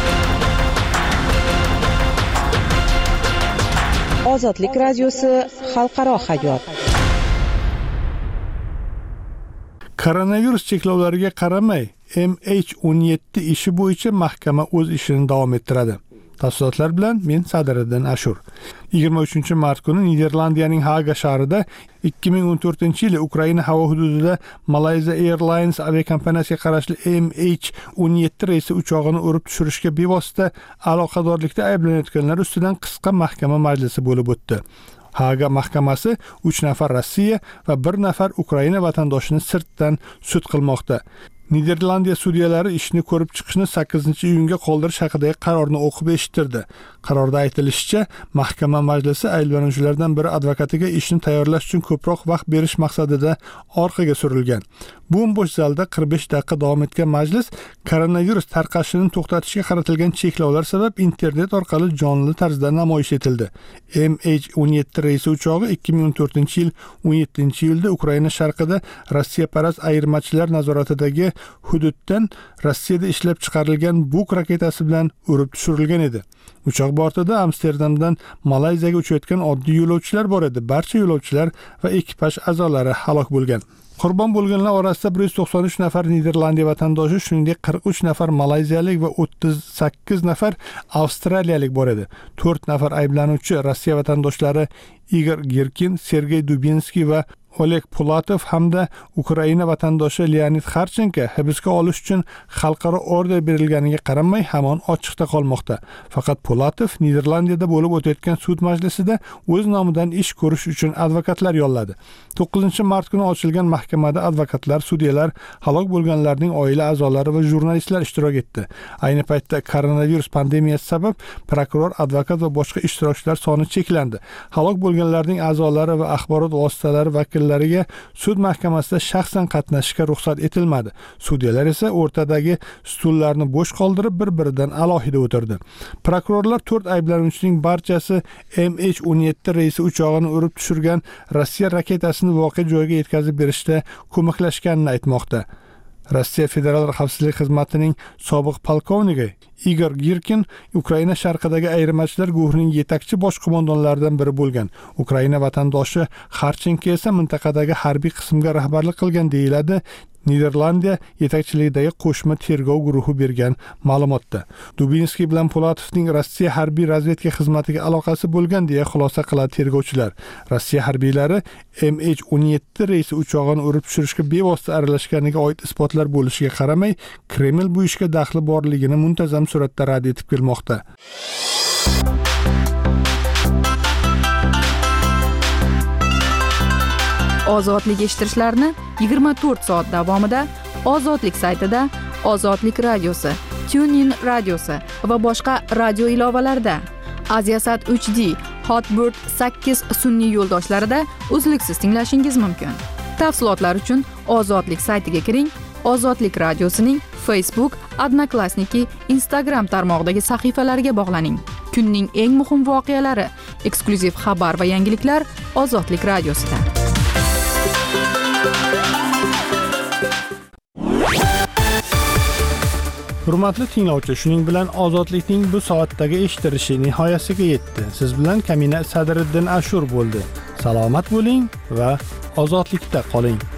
Ozodlik radiosi xalqaro hayot. Koronavirus cheklovlariga qaramay, M H o'n yetti ishi bo'yicha mahkama o'z ishini davom ettiradi. Tafsilotlar bilan men Sadriddin Ashur. yigirma uchinchi mart kuni Niderlandiyaning Haga shahrida ikki ming o'n to'rtinchi yili Ukraina havo hududida Malaysia Airlines aviakompaniyasiga qarashli M H o'n yetti reysi uchog'ini urib tushirishga bevosita aloqadorlikda ayblanayotganlar ustidan qisqa mahkama majlisi bo'lib o'tdi. Haga mahkamasi uch nafar Rossiya va bir nafar Ukraina vatandoshini sirtdan sud qilmoqda. Niderlandiya sudyalari ishni ko'rib chiqishni sakkizinchi iyunga qoldirish haqidagi qarorni o'qib eshittirdi. Qarorda aytilishicha, mahkama majlisi ayblanuvchilardan biri advokatiga ishni tayyorlash uchun ko'proq vaqt berish maqsadida orqaga surilgan. Bo'm-bo'sh zalda qirq besh daqiqa davom etgan majlis koronavirus tarqalishini to'xtatishga qaratilgan cheklovlar sabab internet orqali jonli tarzda namoyish etildi. M H o'n yetti reysi uchog'i ikki ming o'n to'rtinchi yil o'n yettinchi iyulda Ukraina sharqida Rossiyaparast ayirmachilar nazoratidagi hududdan Rossiyada ishlab chiqarilgan Buk raketasi bilan urib tushirilgan edi. Uchoq bortida Amsterdamdan Malayziyaga uchayotgan oddiy yo'lovchilar bor edi. Barcha yo'lovchilar va ekipaj a'zolari halok bo'lgan. Qurbon bo'lganlar orasida bir yuz to'qson uch nafar Niderlandiya vatandoshi, shuningdek qirq uch nafar malayziyalik va o'ttiz sakkiz nafar avstraliyalik bor edi. to'rt nafar ayblanuvchi Rossiya vatandoshlari Igor Girkin, Sergey Dubinskiy va Oleg Pulatov hamda Ukraina vatandoshi Leonid Xarchenko hibsga olish uchun xalqaro order berilganiga qaramay hamon ochiqda qolmoqda. Faqat Pulatov Niderlandiyada bo'lib o'tayotgan sud majlisida o'z nomidan ish ko'rish uchun advokatlar yolladi. to'qqizinchi mart kuni ochilgan mahkamada advokatlar, sudyalar, halok bo'lganlarning oila a'zolari va jurnalistlar ishtirok etdi. Ayni paytda koronavirus pandemiyasi sabab prokuror, advokat va boshqa ishtirokchilar soni cheklandi. Halok bo'lganlarning a'zolari va axborot vositalari vakillariga sud mahkamasida shaxsan qatnashishga ruxsat etilmadi. Sudyalar esa o'rtadagi stullarni bo'sh qoldirib bir-biridan alohida o'tirdi. Prokurorlar to'rt ayblanuvchining barchasi M H o'n yetti reysi uchog'ini urib tushirgan Rossiya raketasini voqea joyiga yetkazib berishda ko'maklashganini aytmoqda. Rossiya Federal xavfsizlik xizmatining sobiq polkovniki Igor Girkin Ukraina sharqidagi ayirmachilar guruhining yetakchi bosh qo'mondonlaridan biri bo'lgan. Ukraina vatandoshi Xarchenko esa mintaqadagi harbiy qismga rahbarlik qilgan deyiladi. Niderlandiya yetakchiligidagi qo'shma tergov guruhi bergan ma'lumotda. Dubinskiy bilan Polatovning Rossiya harbiy razvedka xizmatiga aloqasi bo'lgan deya xulosa qiladi tergovchilar. Rossiya harbiylari M H o'n yetti reysi uchog'ini urib tushirishga bevosita aralashganiga oid isbotlar bo'lishiga qaramay, Kreml bu ishga daxli borligini muntazam suratda rad etib kelmoqda. Ozodlik eshittirishlarni yigirma to'rt soat davomida Ozodlik saytida, Ozodlik radiosi, TuneIn radiosi va boshqa radio ilovalarida, Aziasat uch D, Hotbird sakkiz sun'iy yo'ldoshlarida uzluksiz tinglashingiz mumkin. Tafsilotlar uchun Ozodlik saytiga kiring. Ozodlik radiosining Facebook, Odnoklassniki, Instagram tarmog'idagi sahifalariga bog'laning. Kunning eng muhim voqealari, eksklyuziv xabar va yangiliklar Ozodlik radiosida. Hurmatli tinglovchi, shuning bilan Ozodlikning bu soatdagi eshittirishi nihoyasiga yetdi. Siz bilan Kamina Sadriddin Ashur bo'ldi. Salomat bo'ling va ozodlikda qoling.